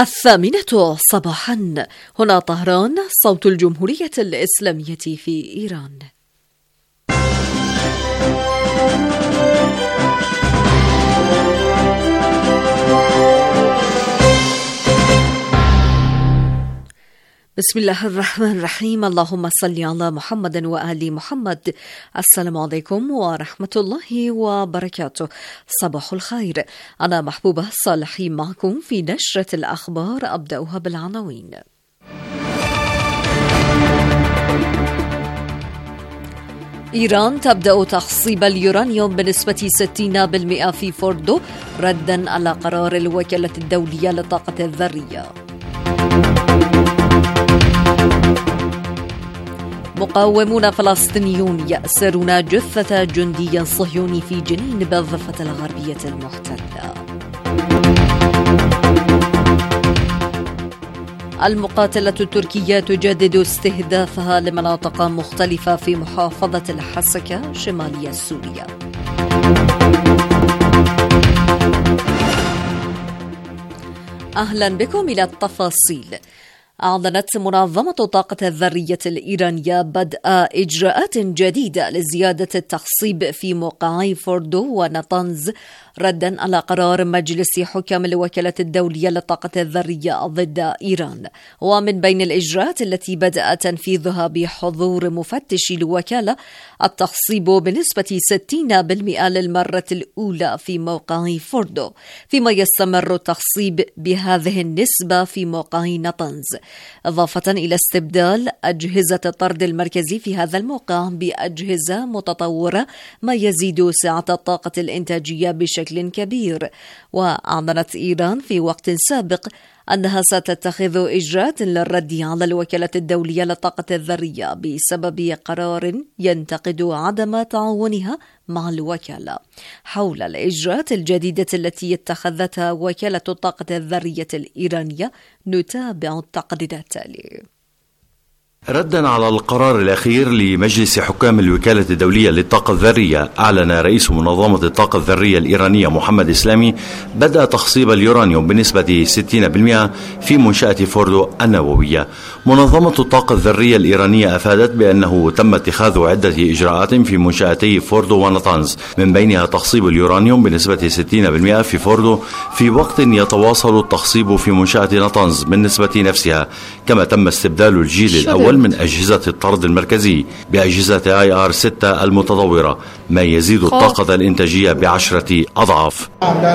الثامنة صباحا. هنا طهران، صوت الجمهورية الإسلامية في إيران. بسم الله الرحمن الرحيم. اللهم صل على محمد وآل محمد. السلام عليكم ورحمة الله وبركاته. صباح الخير. أنا محبوبة صالحي معكم في نشرة الأخبار. أبدأها بالعناوين. إيران تبدأ تخصيب اليورانيوم بنسبة 60% في فوردو ردا على قرار الوكالة الدولية للطاقة الذرية. مقاومون فلسطينيون يأسرون جثة جندي صهيوني في جنين بالضفة الغربية المحتلة. المقاتلة التركية تجدد استهدافها لمناطق مختلفة في محافظة الحسكة شمالية سوريا. أهلا بكم إلى التفاصيل. أعلنت منظمة الطاقة الذرية الإيرانية بدء إجراءات جديدة لزيادة التخصيب في موقعي فوردو ونطنز ردا على قرار مجلس حكام الوكالة الدولية للطاقة الذرية ضد إيران. ومن بين الإجراءات التي بدأ تنفيذها بحضور مفتش الوكالة التخصيب بنسبة 60% للمرة الأولى في موقع فوردو، فيما يستمر التخصيب بهذه النسبة في موقع نطنز، إضافة إلى استبدال أجهزة الطرد المركزي في هذا الموقع بأجهزة متطورة ما يزيد سعة الطاقة الإنتاجية بشكل كبير. وأعلنت إيران في وقت سابق أنها ستتخذ إجراءات للرد على الوكالة الدولية للطاقة الذرية بسبب قرار ينتقد عدم تعاونها مع الوكالة. حول الإجراءات الجديدة التي اتخذتها وكالة الطاقة الذرية الإيرانية نتابع التقرير التالي. ردا على القرار الأخير لمجلس حكام الوكالة الدولية للطاقة الذرية، أعلن رئيس منظمة الطاقة الذرية الإيرانية محمد إسلامي بدء تخصيب اليورانيوم بنسبة 60% في منشأة فوردو النووية. منظمة الطاقة الذرية الإيرانية أفادت بأنه تم اتخاذ عدة إجراءات في منشأتي فوردو ونطنز، من بينها تخصيب اليورانيوم بنسبة 60% في فوردو، في وقت يتواصل التخصيب في منشأة نطنز بالنسبة نفسها. كما تم استبدال الجيل الأول من أجهزة الطرد المركزي بأجهزة IR6 المتطورة، ما يزيد الطاقة الإنتاجية ب10 أضعاف.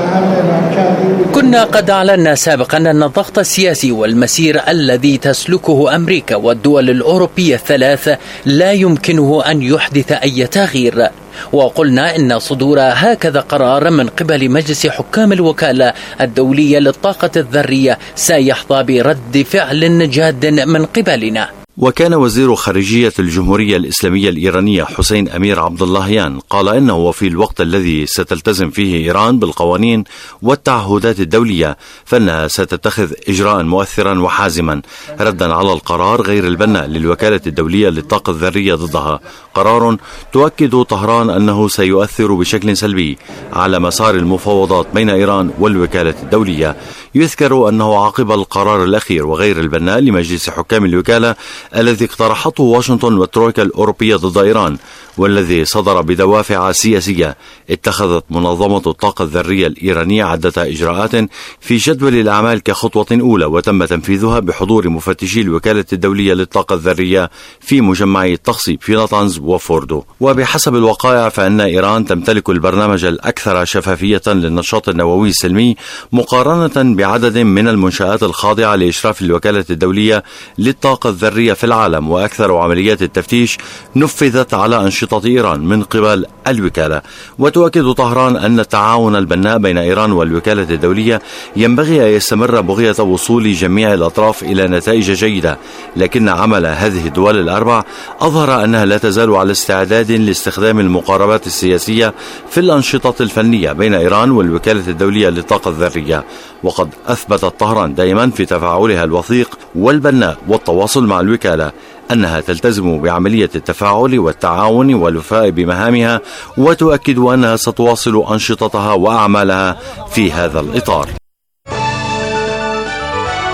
كنا قد أعلنا سابقا أن الضغط السياسي والمسير الذي تسلكه أمريكا والدول الأوروبية الثلاث لا يمكنه أن يحدث أي تغيير، وقلنا إن صدور هكذا قرار من قبل مجلس حكام الوكالة الدولية للطاقة الذرية سيحظى برد فعل جاد من قبلنا. وكان وزير خارجية الجمهورية الإسلامية الإيرانية حسين أمير عبد اللهيان قال إنه وفي الوقت الذي ستلتزم فيه إيران بالقوانين والتعهدات الدولية فإنها ستتخذ إجراء مؤثرا وحازما ردا على القرار غير البناء للوكالة الدولية للطاقة الذرية ضدها، قرار تؤكد طهران أنه سيؤثر بشكل سلبي على مسار المفاوضات بين إيران والوكالة الدولية. يذكر أنه عقب القرار الأخير وغير البناء لمجلس حكام الوكالة الذي اقترحته واشنطن والترويكا الأوروبية ضد إيران، والذي صدر بدوافع سياسية، اتخذت منظمة الطاقة الذرية الإيرانية عدة إجراءات في جدول الأعمال كخطوة أولى، وتم تنفيذها بحضور مفتشي الوكالة الدولية للطاقة الذرية في مجمعي التخصيب في نطنز وفوردو. وبحسب الوقائع فإن إيران تمتلك البرنامج الأكثر شفافية للنشاط النووي السلمي مقارنة بعدد من المنشآت الخاضعة لإشراف الوكالة الدولية للطاقة الذرية في العالم، وأكثر عمليات التفتيش نفذت على أنشطة إيران من قبل الوكالة. وتؤكد طهران أن التعاون البناء بين إيران والوكالة الدولية ينبغي أن يستمر بغية وصول جميع الأطراف إلى نتائج جيدة، لكن عمل هذه الدول الأربع أظهر أنها لا تزال على استعداد لاستخدام المقاربات السياسية في الأنشطة الفنية بين إيران والوكالة الدولية للطاقة الذرية. وقد أثبتت طهران دائما في تفاعلها الوثيق والبناء والتواصل مع الوكالة أنها تلتزم بعملية التفاعل والتعاون والوفاء بمهامها، وتؤكد أنها ستواصل أنشطتها وأعمالها في هذا الإطار.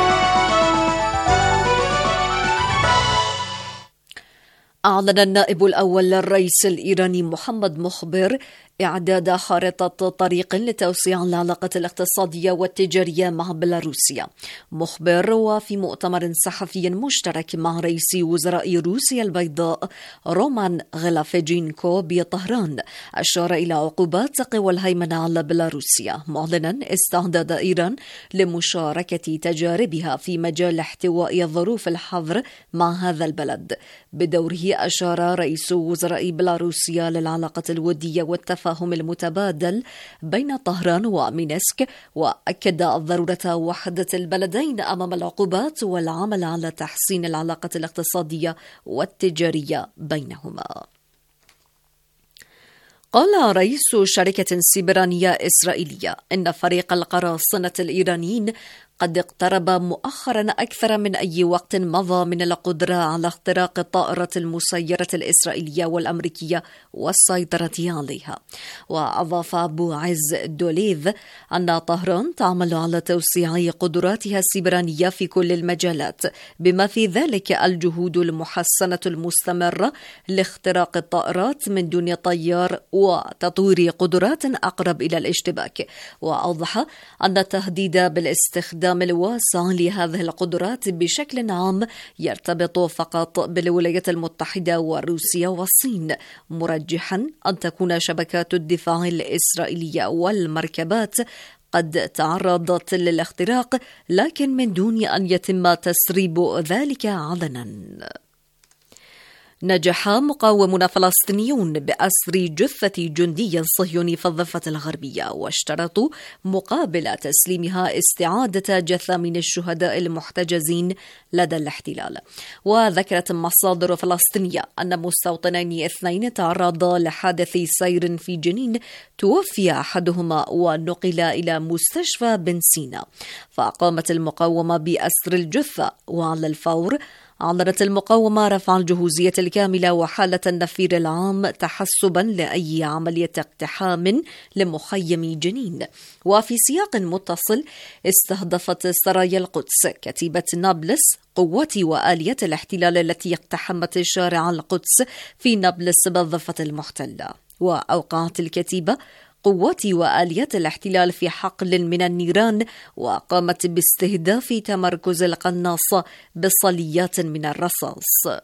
أعلن النائب الأول للرئيس الإيراني محمد مخبر إعداد خارطة طريق لتوسيع العلاقات الاقتصادية والتجارية مع بيلاروسيا. مخبر وفي مؤتمر صحفي مشترك مع رئيس وزراء روسيا البيضاء رومان غلافيجينكو بطهران أشار إلى عقوبات قوى الهيمنة على بيلاروسيا، معلنا استعداد إيران لمشاركة تجاربها في مجال احتواء ظروف الحظر مع هذا البلد. بدوره أشار رئيس وزراء بيلاروسيا للعلاقة الودية والتفاهم المتبادل بين طهران ومينسك، وأكد ضرورة وحدة البلدين أمام العقوبات والعمل على تحسين العلاقة الاقتصادية والتجارية بينهما. قال رئيس شركة سيبرانية إسرائيلية إن فريق القراصنة الإيرانيين قد اقترب مؤخرا أكثر من أي وقت مضى من القدرة على اختراق الطائرة المسيرة الإسرائيلية والأمريكية والسيطرة عليها. وأضاف أبو عز دوليف أن طهران تعمل على توسيع قدراتها السيبرانية في كل المجالات، بما في ذلك الجهود المحسنة المستمرة لاختراق الطائرات من دون طيار وتطوير قدرات أقرب إلى الاشتباك. وأوضح أن التهديد بالاستخدام الواسع لهذه القدرات بشكل عام يرتبط فقط بالولايات المتحدة وروسيا والصين، مرجحا أن تكون شبكات الدفاع الإسرائيلية والمركبات قد تعرضت للاختراق، لكن من دون أن يتم تسريب ذلك علنا. نجح مقاومون فلسطينيون بأسر جثة جندي صهيوني في الضفة الغربية، واشترطوا مقابل تسليمها استعادة جثامين الشهداء المحتجزين لدى الاحتلال. وذكرت مصادر فلسطينية أن مستوطنين 2 تعرضا لحادث سير في جنين، توفي أحدهما ونقل إلى مستشفى بن سينا. فقامت المقاومة بأسر الجثة، وعلى الفور أعلنت المقاومة رفع الجهوزية الكاملة وحالة النفير العام تحسبا لأي عملية اقتحام لمخيم جنين. وفي سياق متصل استهدفت سرايا القدس كتيبة نابلس قوات وآليات الاحتلال التي اقتحمت شارع القدس في نابلس بالضفة المحتلة. وأوقعت الكتيبة قوات وآليات الاحتلال في حقل من النيران، وقامت باستهداف تمركز القناصة بصليات من الرصاص.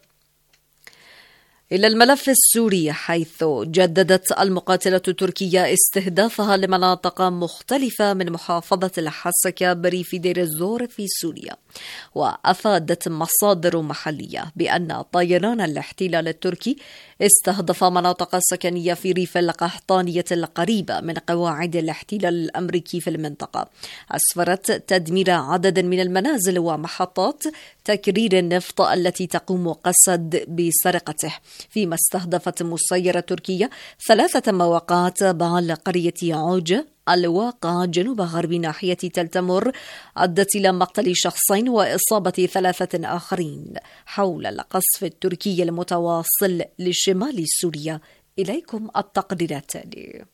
إلى الملف السوري، حيث جددت المقاتلة التركية استهدافها لمناطق مختلفة من محافظة الحسكة بريف دير الزور في سوريا. وأفادت مصادر محلية بأن طيران الاحتلال التركي استهدف مناطق سكنية في ريف القحطانية القريبة من قواعد الاحتلال الأمريكي في المنطقة، أسفرت تدمير عدد من المنازل ومحطات تكرير النفط التي تقوم قسد بسرقته، فيما استهدفت مسيرة تركية 3 مواقع تابعة لقرية عوجة الواقع جنوب غرب ناحية تل تمر، أدت إلى مقتل 2 وإصابة 3 آخرين حول القصف التركي المتواصل لشمال سوريا. إليكم التقرير التالي.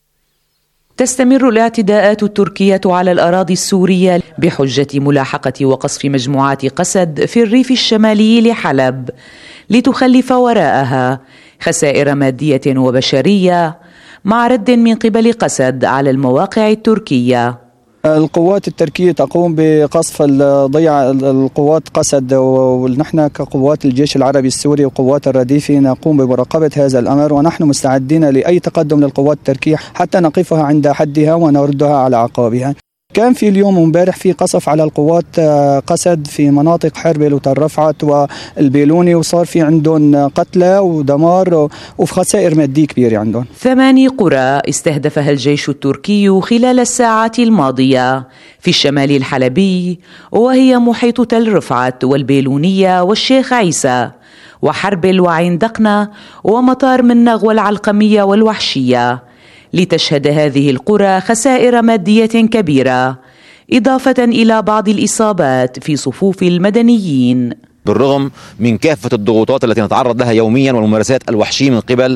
تستمر الاعتداءات التركية على الأراضي السورية بحجة ملاحقة وقصف مجموعات قسد في الريف الشمالي لحلب، لتخلف وراءها خسائر مادية وبشرية مع رد من قبل قسد على المواقع التركية. القوات التركية تقوم بقصف ضياع القوات قسد، ونحن كقوات الجيش العربي السوري وقوات الرديف نقوم بمراقبة هذا الأمر، ونحن مستعدين لأي تقدم للقوات التركية حتى نقفها عند حدها ونردها على عقابها. كان في اليوم ومبارح في قصف على القوات قسد في مناطق حربل وتل رفعت والبيلوني، وصار في عندهم قتلى ودمار وخسائر مادية كبيرة عندهم. 8 قرى استهدفها الجيش التركي خلال الساعات الماضية في الشمال الحلبي، وهي محيط تل رفعت والبيلونية والشيخ عيسى وحربل وعين دقنة ومطار منغ والعلقمية والوحشية، لتشهد هذه القرى خسائر مادية كبيرة، إضافة إلى بعض الإصابات في صفوف المدنيين. بالرغم من كافة الضغوطات التي نتعرض لها يوميا والممارسات الوحشية من قبل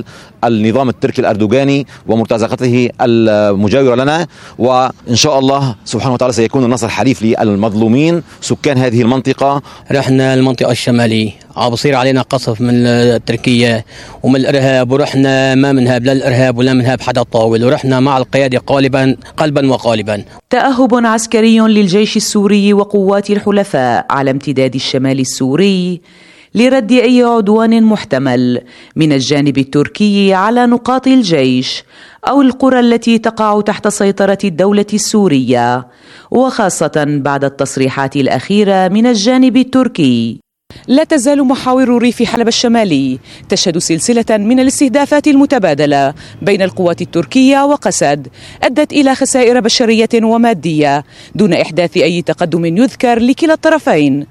النظام التركي الأردوغاني ومرتزقته المجاورة لنا، وإن شاء الله سبحانه وتعالى سيكون النصر حليف للمظلومين سكان هذه المنطقة. رحنا المنطقة الشمالية بصير علينا قصف من تركيا ومن الإرهاب، ورحنا ما منهاب لا الإرهاب ولا منهاب حدا طاول، ورحنا مع القيادة قلبا وقالبا. تأهب عسكري للجيش السوري وقوات الحلفاء على امتداد الشمال السوري لرد أي عدوان محتمل من الجانب التركي على نقاط الجيش أو القرى التي تقع تحت سيطرة الدولة السورية، وخاصة بعد التصريحات الأخيرة من الجانب التركي. لا تزال محاور ريف حلب الشمالي تشهد سلسلة من الاستهدافات المتبادلة بين القوات التركية وقسد أدت إلى خسائر بشرية ومادية دون إحداث أي تقدم يذكر لكلا الطرفين.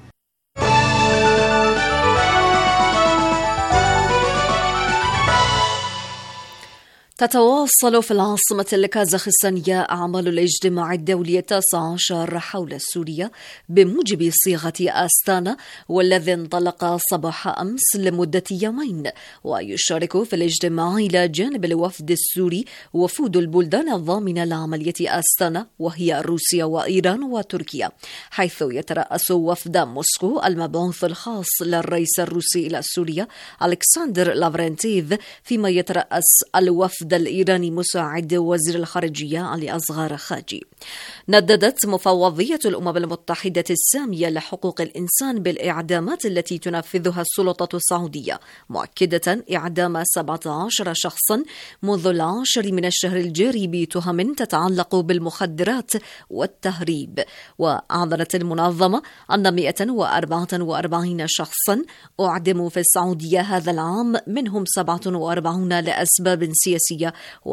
تتواصل في العاصمة الكازاخستانية أعمال الاجتماع الدولي 19 حول سوريا بموجب صيغة أستانا، والذي انطلق صباح أمس لمدة يومين. ويشارك في الاجتماع إلى جانب الوفد السوري وفود البلدان الضامنة لعملية أستانا، وهي روسيا وإيران وتركيا، حيث يترأس وفد موسكو المبعوث الخاص للرئيس الروسي إلى سوريا ألكسندر لافرنتيف، فيما يترأس الوفد الإيراني مساعد وزير الخارجية علي أصغر خاجي. نددت مفوضية الأمم المتحدة السامية لحقوق الإنسان بالإعدامات التي تنفذها السلطة السعودية، مؤكدة إعدام 17 شخصا منذ 10 من الشهر الجاري بتهم تتعلق بالمخدرات والتهريب. وأعلنت المنظمة أن 144 شخصا أعدموا في السعودية هذا العام، منهم 47 لأسباب سياسية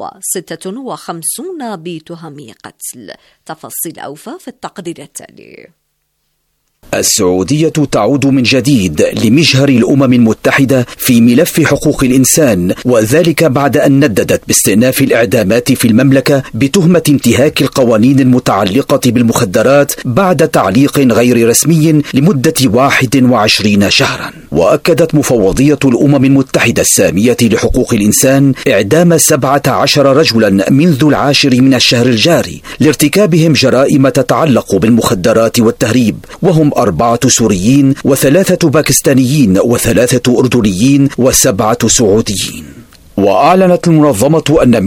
و56 بتهم قتل. تفاصيل أوفى في التقرير التالي. السعودية تعود من جديد لمجهر الأمم المتحدة في ملف حقوق الإنسان، وذلك بعد أن نددت باستئناف الإعدامات في المملكة بتهمة انتهاك القوانين المتعلقة بالمخدرات بعد تعليق غير رسمي لمدة 21 شهرا. وأكدت مفوضية الأمم المتحدة السامية لحقوق الإنسان إعدام 17 رجلا منذ 10 من الشهر الجاري لارتكابهم جرائم تتعلق بالمخدرات والتهريب، وهم 4 سوريين و3 باكستانيين و3 أردنيين و7 سعوديين. وأعلنت المنظمة أن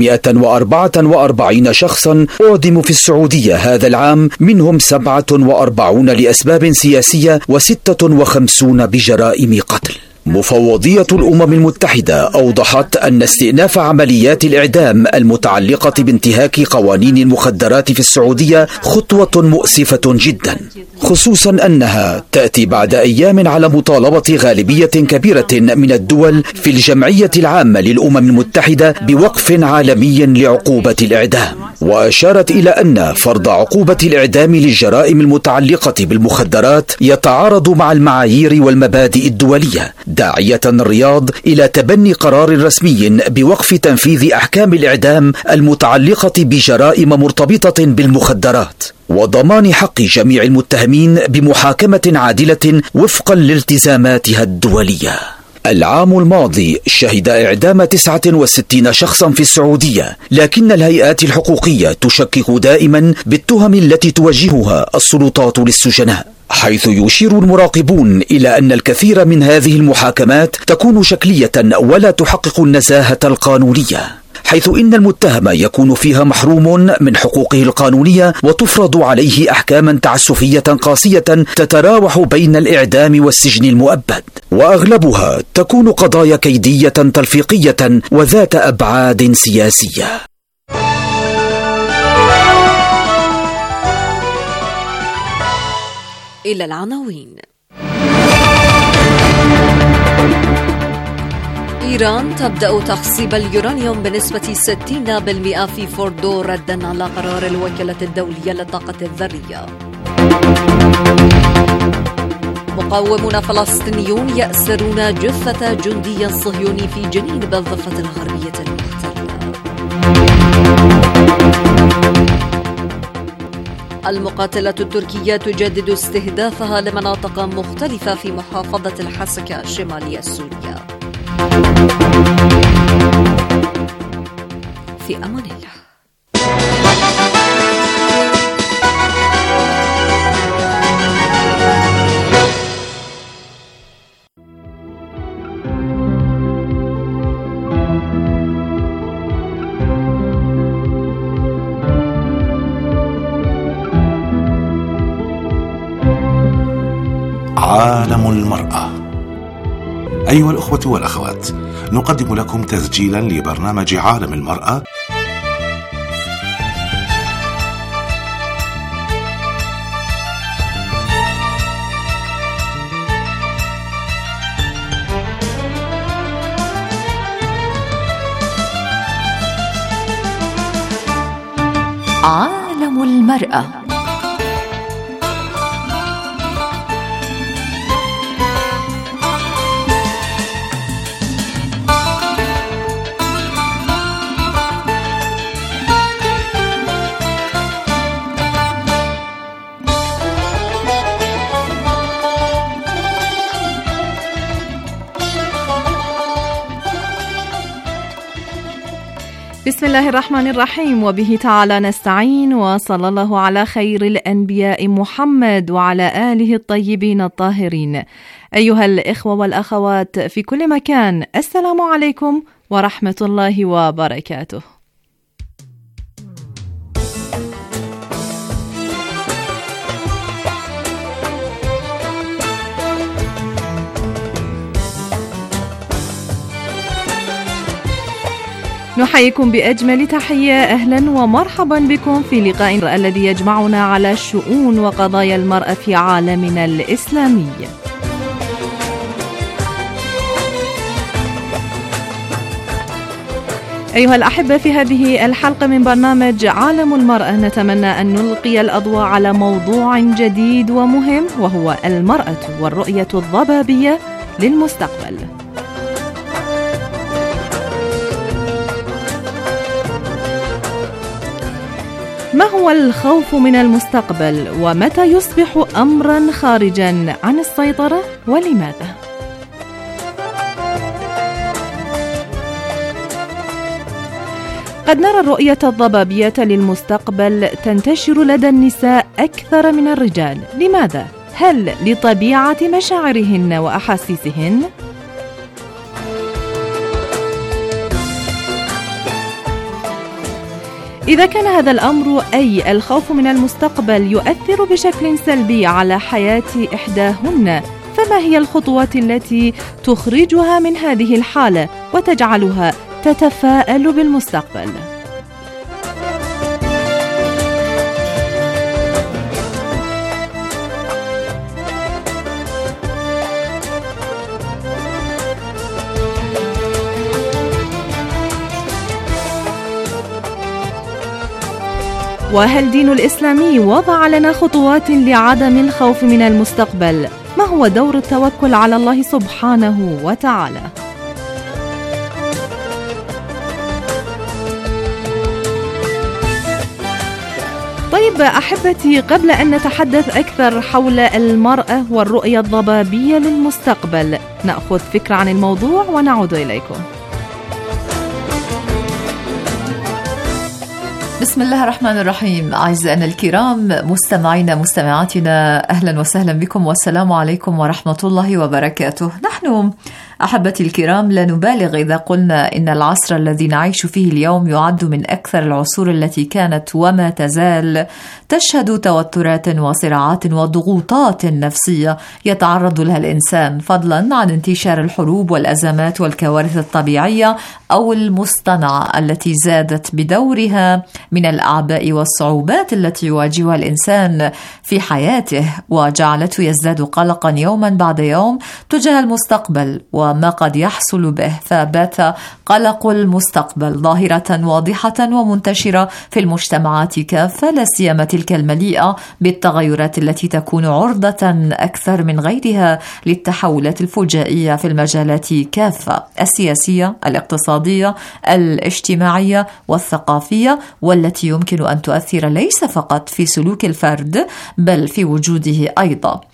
144 شخصا أعدموا في السعودية هذا العام، منهم 47 لأسباب سياسية و56 بجرائم قتل. مفوضية الأمم المتحدة أوضحت أن استئناف عمليات الإعدام المتعلقة بانتهاك قوانين المخدرات في السعودية خطوة مؤسفة جدا، خصوصا أنها تأتي بعد أيام على مطالبة غالبية كبيرة من الدول في الجمعية العامة للأمم المتحدة بوقف عالمي لعقوبة الإعدام. وأشارت إلى أن فرض عقوبة الإعدام للجرائم المتعلقة بالمخدرات يتعارض مع المعايير والمبادئ الدولية، داعية الرياض إلى تبني قرار رسمي بوقف تنفيذ أحكام الإعدام المتعلقة بجرائم مرتبطة بالمخدرات، وضمان حق جميع المتهمين بمحاكمة عادلة وفقا لالتزاماتها الدولية. العام الماضي شهد إعدام 69 شخصا في السعودية، لكن الهيئات الحقوقية تشكك دائما بالتهم التي توجهها السلطات للسجناء، حيث يشير المراقبون إلى أن الكثير من هذه المحاكمات تكون شكلية ولا تحقق النزاهة القانونية، حيث إن المتهم يكون فيها محروم من حقوقه القانونية وتفرض عليه أحكاما تعسفية قاسية تتراوح بين الإعدام والسجن المؤبد، وأغلبها تكون قضايا كيدية تلفيقية وذات أبعاد سياسية. إلى العناوين. إيران تبدأ تخصيب اليورانيوم بنسبة 60% في فوردو ردا على قرار الوكالة الدولية للطاقة الذرية. مقاومون فلسطينيون يأسرون جثة جندي صهيوني في جنين بالضفة الغربية المحتلة. المقاتلة التركية تجدد استهدافها لمناطق مختلفة في محافظة الحسكة الشمالية السورية. في أمان الله. عالم المرأة. أيها الأخوة والأخوات، نقدم لكم تسجيلا لبرنامج عالم المرأة عالم المرأة. بسم الله الرحمن الرحيم، وبه تعالى نستعين، وصلى الله على خير الأنبياء محمد وعلى آله الطيبين الطاهرين. أيها الإخوة والأخوات في كل مكان، السلام عليكم ورحمة الله وبركاته. نحييكم بأجمل تحية، أهلا ومرحبا بكم في لقاء الذي يجمعنا على شؤون وقضايا المرأة في عالمنا الإسلامي. أيها الأحبة، في هذه الحلقة من برنامج عالم المرأة نتمنى أن نلقي الأضواء على موضوع جديد ومهم، وهو المرأة والرؤية الضبابية للمستقبل. ما هو الخوف من المستقبل؟ ومتى يصبح أمرا خارجا عن السيطرة؟ ولماذا؟ قد نرى الرؤية الضبابية للمستقبل تنتشر لدى النساء أكثر من الرجال. لماذا؟ هل لطبيعة مشاعرهن وأحاسيسهن؟ إذا كان هذا الأمر، أي الخوف من المستقبل، يؤثر بشكل سلبي على حياة إحداهن، فما هي الخطوات التي تخرجها من هذه الحالة وتجعلها تتفاءل بالمستقبل؟ وهل دين الإسلامي وضع لنا خطوات لعدم الخوف من المستقبل؟ ما هو دور التوكل على الله سبحانه وتعالى؟ طيب أحبتي، قبل أن نتحدث أكثر حول المرأة والرؤية الضبابية للمستقبل، نأخذ فكرة عن الموضوع ونعود إليكم. بسم الله الرحمن الرحيم. أعزائنا الكرام، مستمعينا مستمعاتنا، أهلا وسهلا بكم والسلام عليكم ورحمة الله وبركاته. نحن أحبتي الكرام لا نبالغ إذا قلنا إن العصر الذي نعيش فيه اليوم يعد من أكثر العصور التي كانت وما تزال تشهد توترات وصراعات وضغوطات نفسية يتعرض لها الإنسان، فضلا عن انتشار الحروب والأزمات والكوارث الطبيعية أو المصطنعة التي زادت بدورها من الأعباء والصعوبات التي يواجهها الإنسان في حياته، وجعلته يزداد قلقا يوما بعد يوم تجاه المستقبل وما قد يحصل به. فبات قلق المستقبل ظاهرة واضحة ومنتشرة في المجتمعات كافة، لا سيما تلك المليئة بالتغيرات التي تكون عرضة أكثر من غيرها للتحولات الفجائية في المجالات كافة، السياسية، الاقتصادية، الاجتماعية والثقافية، والتي يمكن أن تؤثر ليس فقط في سلوك الفرد بل في وجوده أيضا.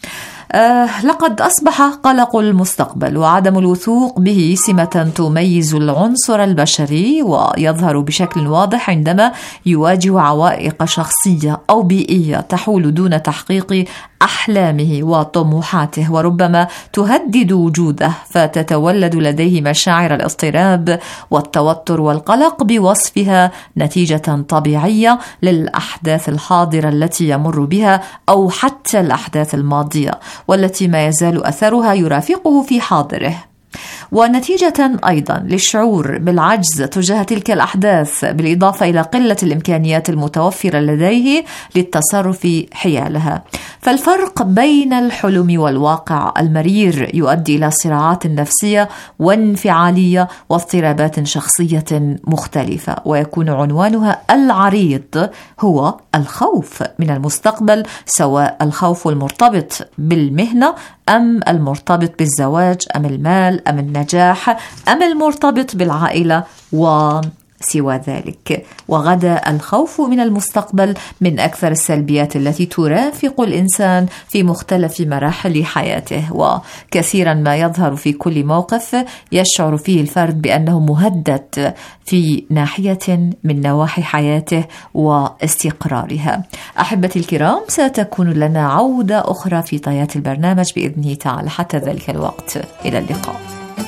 لقد أصبح قلق المستقبل وعدم الوثوق به سمة تميز العنصر البشري، ويظهر بشكل واضح عندما يواجه عوائق شخصية أو بيئية تحول دون تحقيق أحلامه وطموحاته، وربما تهدد وجوده، فتتولد لديه مشاعر الاضطراب والتوتر والقلق بوصفها نتيجة طبيعية للأحداث الحاضرة التي يمر بها أو حتى الأحداث الماضية، والتي ما يزال أثرها يرافقه في حاضره، ونتيجة أيضا للشعور بالعجز تجاه تلك الأحداث، بالإضافة إلى قلة الإمكانيات المتوفرة لديه للتصرف حيالها. فالفرق بين الحلم والواقع المرير يؤدي إلى صراعات نفسية وانفعالية واضطرابات شخصية مختلفة، ويكون عنوانها العريض هو الخوف من المستقبل، سواء الخوف المرتبط بالمهنة أم المرتبط بالزواج أم المال أم النجاح أم المرتبط بالعائلة وسوى ذلك. وغدا الخوف من المستقبل من أكثر السلبيات التي ترافق الإنسان في مختلف مراحل حياته، وكثيرا ما يظهر في كل موقف يشعر فيه الفرد بأنه مهدد في ناحية من نواحي حياته واستقرارها. أحبتي الكرام، ستكون لنا عودة أخرى في طيات البرنامج بإذنه تعالى. حتى ذلك الوقت، إلى اللقاء.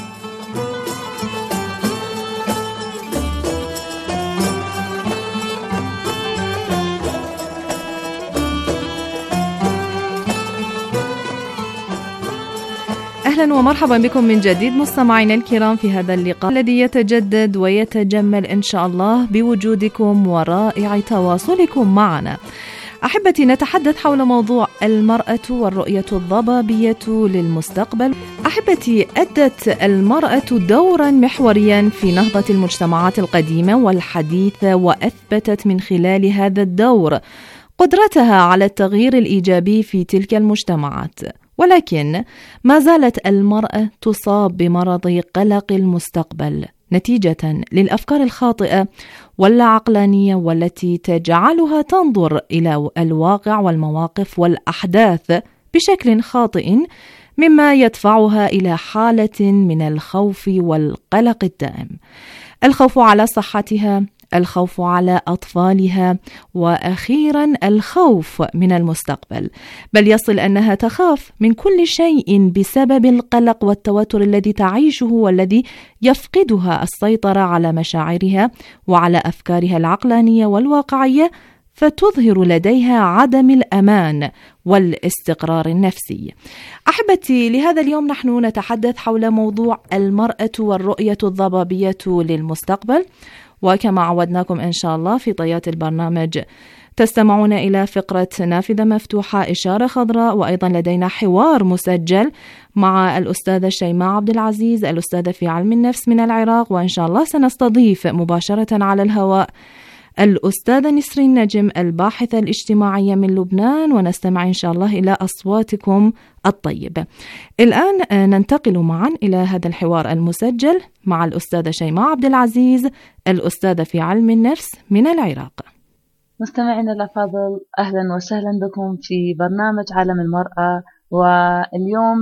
أهلا ومرحبا بكم من جديد مستمعينا الكرام في هذا اللقاء الذي يتجدد ويتجمل إن شاء الله بوجودكم ورائع تواصلكم معنا. أحبتي، نتحدث حول موضوع المرأة والرؤية الضبابية للمستقبل. أحبتي، أدت المرأة دورا محوريا في نهضة المجتمعات القديمة والحديثة، وأثبتت من خلال هذا الدور قدرتها على التغيير الإيجابي في تلك المجتمعات. ولكن ما زالت المرأة تصاب بمرض قلق المستقبل نتيجة للأفكار الخاطئة والعقلانية، والتي تجعلها تنظر إلى الواقع والمواقف والأحداث بشكل خاطئ، مما يدفعها إلى حالة من الخوف والقلق الدائم. الخوف على صحتها، الخوف على أطفالها، وأخيرا الخوف من المستقبل، بل يصل أنها تخاف من كل شيء بسبب القلق والتوتر الذي تعيشه، والذي يفقدها السيطرة على مشاعرها وعلى أفكارها العقلانية والواقعية، فتظهر لديها عدم الأمان والاستقرار النفسي. أحبتي، لهذا اليوم نحن نتحدث حول موضوع المرأة والرؤية الضبابية للمستقبل، وكما عودناكم إن شاء الله في طيات البرنامج تستمعون إلى فقرة نافذة مفتوحة إشارة خضراء، وأيضا لدينا حوار مسجل مع الأستاذة شيماء عبد العزيز، الأستاذة في علم النفس من العراق، وإن شاء الله سنستضيف مباشرة على الهواء الأستاذة نسرين نجم الباحثة الاجتماعية من لبنان، ونستمع إن شاء الله إلى أصواتكم الطيبة. الآن ننتقل معا إلى هذا الحوار المسجل مع الأستاذة شيماء عبد العزيز، الأستاذة في علم النفس من العراق. مستمعينا الأفاضل، أهلا وسهلا بكم في برنامج عالم المرأة. واليوم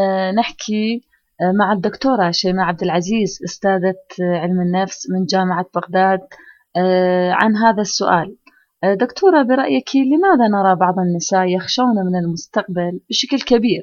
نحكي مع الدكتورة شيماء عبد العزيز، أستاذة علم النفس من جامعة بغداد، عن هذا السؤال. دكتورة، برأيك لماذا نرى بعض النساء يخشون من المستقبل بشكل كبير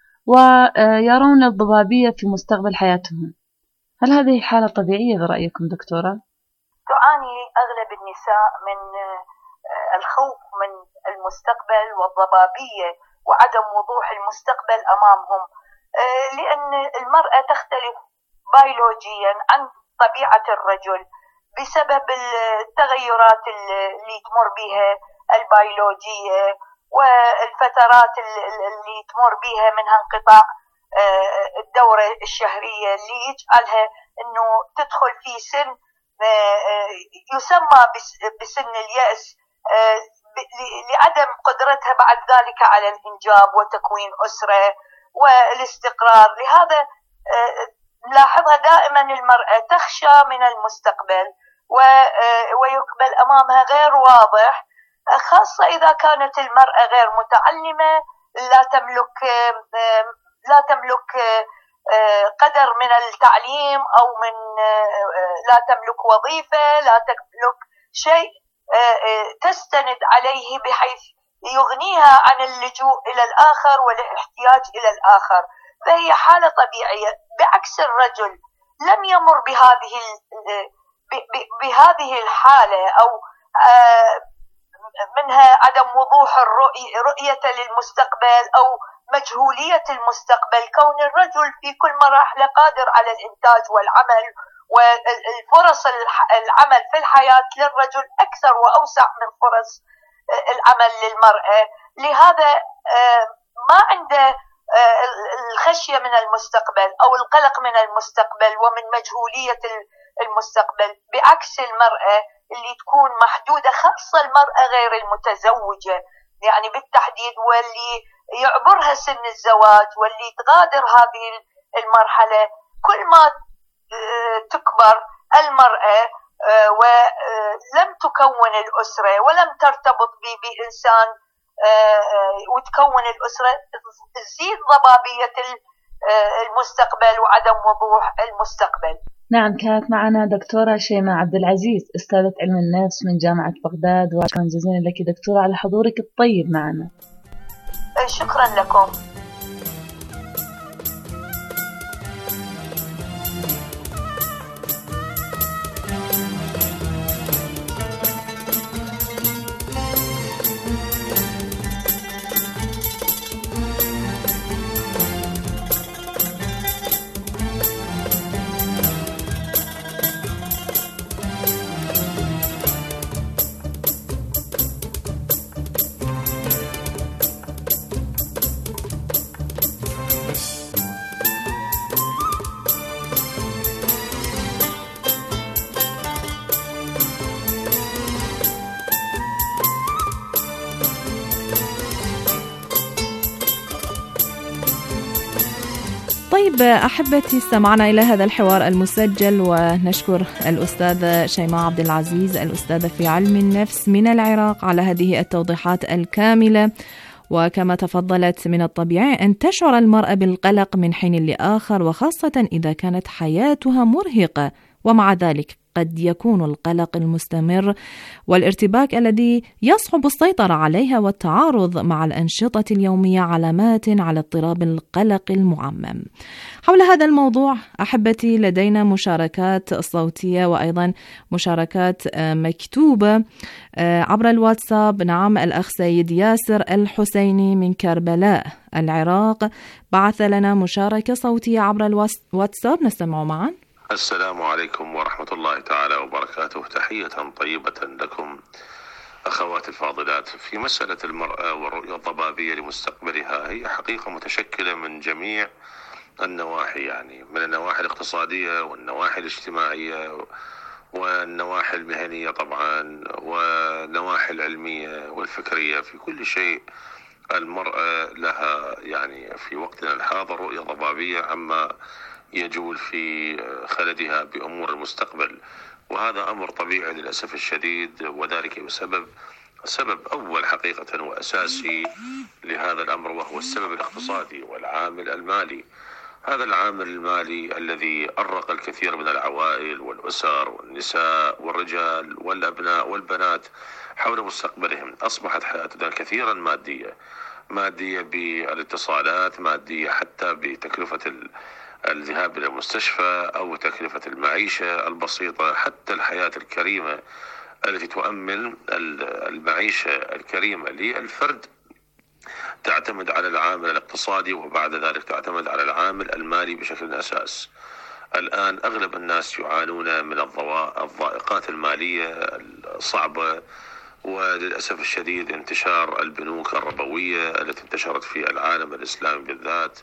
ويرون الضبابية في مستقبل حياتهم؟ هل هذه حالة طبيعية برأيكم دكتورة؟ تعاني أغلب النساء من الخوف من المستقبل والضبابية وعدم وضوح المستقبل أمامهم، لأن المرأة تختلف بيولوجيا عن طبيعة الرجل بسبب التغيرات اللي تمر بها البيولوجية والفترات اللي تمر بها، منها انقطاع الدورة الشهرية اللي يجعلها انه تدخل في سن يسمى بسن اليأس، لعدم قدرتها بعد ذلك على الإنجاب وتكوين أسرة والاستقرار. لهذا نلاحظها دائما المرأة تخشى من المستقبل ويقبل أمامها غير واضح، خاصة إذا كانت المرأة غير متعلمة لا تملك قدر من التعليم أو لا تملك وظيفة، لا تملك شيء تستند عليه بحيث يغنيها عن اللجوء إلى الآخر والاحتياج إلى الآخر، فهي حالة طبيعية. بعكس الرجل لم يمر بهذه الحالة، أو منها عدم وضوح رؤية للمستقبل أو مجهولية المستقبل. كون الرجل في كل مراحل قادر على الإنتاج والعمل، والفرص العمل في الحياة للرجل أكثر وأوسع من فرص العمل للمرأة، لهذا ما عنده الخشية من المستقبل أو القلق من المستقبل ومن مجهولية المستقبل، بعكس المرأة اللي تكون محدودة، خاصة المرأة غير المتزوجة يعني بالتحديد، واللي يعبرها سن الزواج واللي تغادر هذه المرحلة. كل ما تكبر المرأة ولم تكون الأسرة ولم ترتبط بإنسان وتكون الأسرة، تزيد ضبابية المستقبل وعدم وضوح المستقبل. نعم، كانت معنا دكتورة شيماء عبد العزيز أستاذة علم النفس من جامعة بغداد، وشكرا جزيلا لك دكتورة على حضورك الطيب معنا. شكرا لكم. طيب أحبتي، استمعنا إلى هذا الحوار المسجل، ونشكر الأستاذة شيماء عبد العزيز الأستاذة في علم النفس من العراق على هذه التوضيحات الكاملة. وكما تفضلت، من الطبيعي أن تشعر المرأة بالقلق من حين لآخر، وخاصة إذا كانت حياتها مرهقة، ومع ذلك قد يكون القلق المستمر والارتباك الذي يصعب السيطرة عليها والتعارض مع الأنشطة اليومية علامات على اضطراب القلق المعمم. حول هذا الموضوع أحبتي لدينا مشاركات صوتية وأيضا مشاركات مكتوبة عبر الواتساب. نعم، الأخ سيد ياسر الحسيني من كربلاء العراق بعث لنا مشاركة صوتية عبر الواتساب، نستمع معا. السلام عليكم ورحمة الله تعالى وبركاته. تحية طيبة لكم أخوات الفاضلات. في مسألة المرأة والرؤية الضبابية لمستقبلها، هي حقيقة متشكلة من جميع النواحي، يعني من النواحي الاقتصادية والنواحي الاجتماعية والنواحي المهنية طبعا والنواحي العلمية والفكرية. في كل شيء المرأة لها يعني في وقتنا الحاضر رؤية ضبابية عما يجول في خلدها بأمور المستقبل، وهذا أمر طبيعي للأسف الشديد، وذلك بسبب أول حقيقة وأساسي لهذا الأمر، وهو السبب الاقتصادي والعامل المالي. هذا العامل المالي الذي أرق الكثير من العوائل والأسر والنساء والرجال والأبناء والبنات حول مستقبلهم. أصبحت حياتنا كثيرا مادية بالاتصالات، مادية حتى بتكلفة الذهاب إلى المستشفى أو تكلفة المعيشة البسيطة، حتى الحياة الكريمة التي تؤمن المعيشة الكريمة للفرد تعتمد على العامل الاقتصادي، وبعد ذلك تعتمد على العامل المالي بشكل أساس. الآن أغلب الناس يعانون من الضائقات المالية الصعبة، وللأسف الشديد انتشار البنوك الربوية التي انتشرت في العالم الإسلامي بالذات،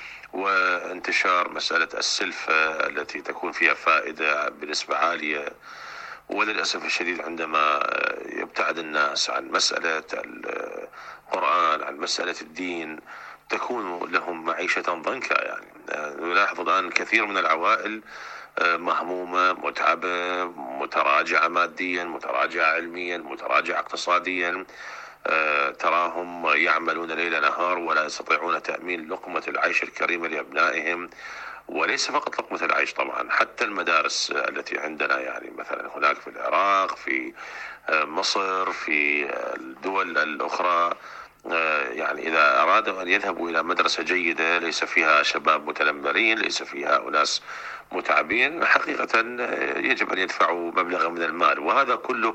وانتشار مسألة السلفة التي تكون فيها فائدة بنسبة عالية. وللأسف الشديد عندما يبتعد الناس عن مسألة القرآن، عن مسألة الدين، تكون لهم معيشة ضنكا. يعني نلاحظ الآن كثير من العوائل مهمومة، متعبة، متراجعة ماديا، متراجعة علميا، متراجعة اقتصاديا. تراهم يعملون ليل نهار ولا يستطيعون تأمين لقمة العيش الكريمة لأبنائهم، وليس فقط لقمة العيش طبعا، حتى المدارس التي عندنا، يعني مثلا هناك في العراق، في مصر، في الدول الأخرى، يعني إذا أرادوا أن يذهبوا إلى مدرسة جيدة ليس فيها شباب متنمرين، ليس فيها أناس متعبين، حقيقة يجب أن يدفعوا مبلغا من المال، وهذا كله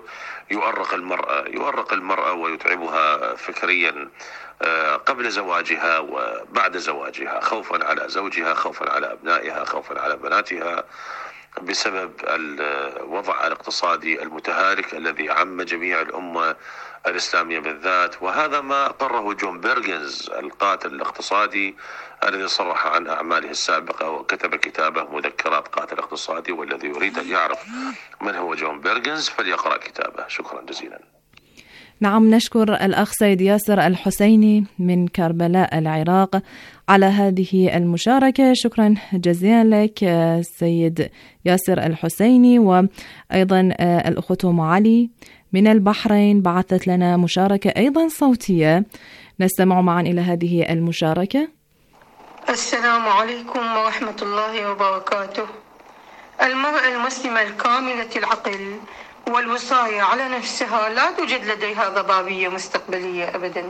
يؤرق المرأة ويتعبها فكريا قبل زواجها وبعد زواجها، خوفا على زوجها، خوفا على أبنائها، خوفا على بناتها، بسبب الوضع الاقتصادي المتهالك الذي عم جميع الأمة الإسلامية بالذات. وهذا ما أقره جون بيرغنز القاتل الاقتصادي الذي صرح عن أعماله السابقة وكتب كتابه مذكرات قاتل اقتصادي، والذي يريد أن يعرف من هو جون بيرغنز فليقرأ كتابه. شكرا جزيلا. نعم، نشكر الأخ سيد ياسر الحسيني من كربلاء العراق على هذه المشاركة. شكرا جزيلا لك سيد ياسر الحسيني. وأيضا الأخت أم علي من البحرين بعثت لنا مشاركة أيضا صوتية، نستمع معا إلى هذه المشاركة. السلام عليكم ورحمة الله وبركاته. المرأة المسلمة الكاملة العقل والوصاية على نفسها لا توجد لديها ضبابية مستقبلية أبدا،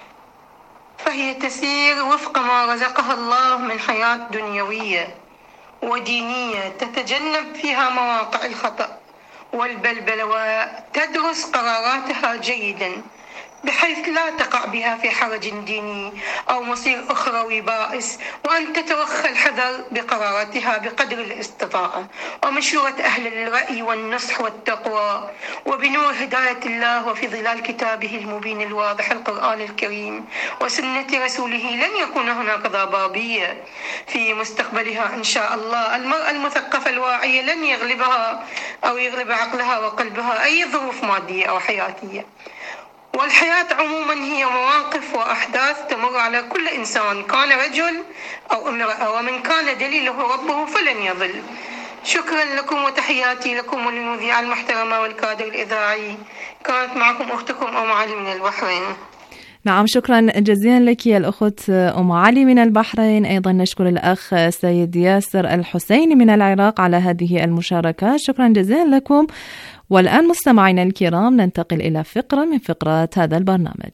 فهي تسير وفق ما رزقها الله من حياة دنيوية ودينية، تتجنب فيها مواقع الخطأ والبلبلة وتدرس قراراتها جيدا بحيث لا تقع بها في حرج ديني أو مصير أخروي بائس، وأن تتوخى الحذر بقراراتها بقدر الاستطاعة، ومشورة أهل الرأي والنصح والتقوى، وبنور هداية الله وفي ظلال كتابه المبين الواضح القرآن الكريم وسنة رسوله لن يكون هناك ضبابية في مستقبلها إن شاء الله. المرأة المثقفة الواعية لن يغلبها أو يغلب عقلها وقلبها أي ظروف مادية أو حياتية، والحياة عموما هي مواقف وأحداث تمر على كل إنسان كان رجل أو امرأة، ومن كان دليله ربه فلن يضل. شكرا لكم وتحياتي لكم وللمذيعة المحترمة والكادر الإذاعي. كانت معكم أختكم أم علي من البحرين. نعم، شكرا جزيلا لك يا الأخت أم علي من البحرين. أيضا نشكر الأخ سيد ياسر الحسيني من العراق على هذه المشاركة. شكرا جزيلا لكم. والآن مستمعينا الكرام ننتقل إلى فقرة من فقرات هذا البرنامج.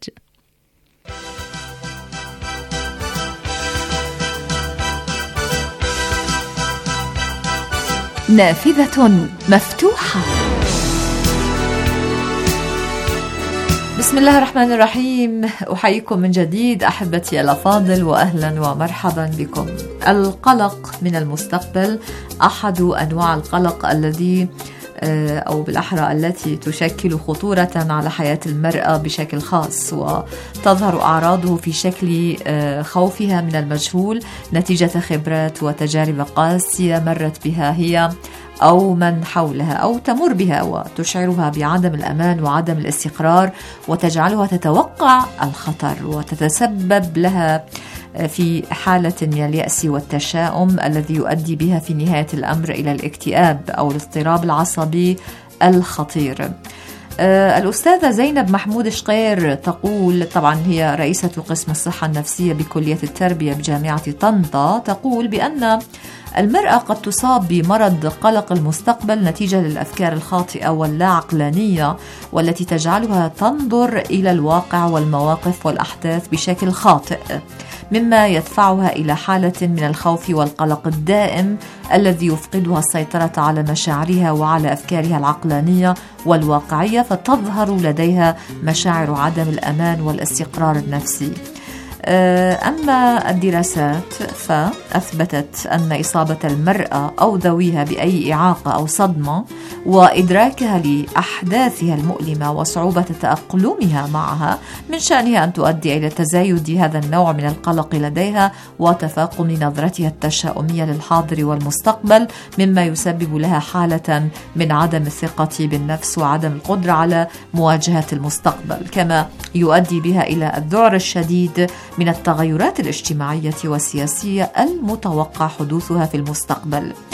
نافذة مفتوحة. بسم الله الرحمن الرحيم. أحييكم من جديد أحبتي الأفاضل، وأهلا ومرحبا بكم. القلق من المستقبل أحد أنواع القلق الذي أو بالأحرى التي تشكل خطورة على حياة المرأة بشكل خاص، وتظهر أعراضه في شكل خوفها من المجهول نتيجة خبرات وتجارب قاسية مرت بها هي أو من حولها أو تمر بها، وتشعرها بعدم الأمان وعدم الاستقرار، وتجعلها تتوقع الخطر وتتسبب لها في حالة من اليأس والتشاؤم الذي يؤدي بها في نهاية الأمر إلى الاكتئاب أو الاضطراب العصبي الخطير. الأستاذة زينب محمود شقير تقول، طبعا هي رئيسة قسم الصحة النفسية بكلية التربية بجامعة طنطا، تقول بأن المرأة قد تصاب بمرض قلق المستقبل نتيجة للأفكار الخاطئة واللا عقلانية، والتي تجعلها تنظر إلى الواقع والمواقف والأحداث بشكل خاطئ، مما يدفعها إلى حالة من الخوف والقلق الدائم الذي يفقدها السيطرة على مشاعرها وعلى أفكارها العقلانية والواقعية، فتظهر لديها مشاعر عدم الأمان والاستقرار النفسي. أما الدراسات فأثبتت أن إصابة المرأة أو ذويها بأي إعاقة أو صدمة وإدراكها لأحداثها المؤلمة وصعوبة تأقلمها معها من شأنها أن تؤدي إلى تزايد هذا النوع من القلق لديها وتفاقم نظرتها التشاؤمية للحاضر والمستقبل، مما يسبب لها حالة من عدم الثقة بالنفس وعدم القدرة على مواجهة المستقبل، كما يؤدي بها إلى الذعر الشديد من التغيرات الاجتماعية والسياسية المتوقع حدوثها في المستقبل.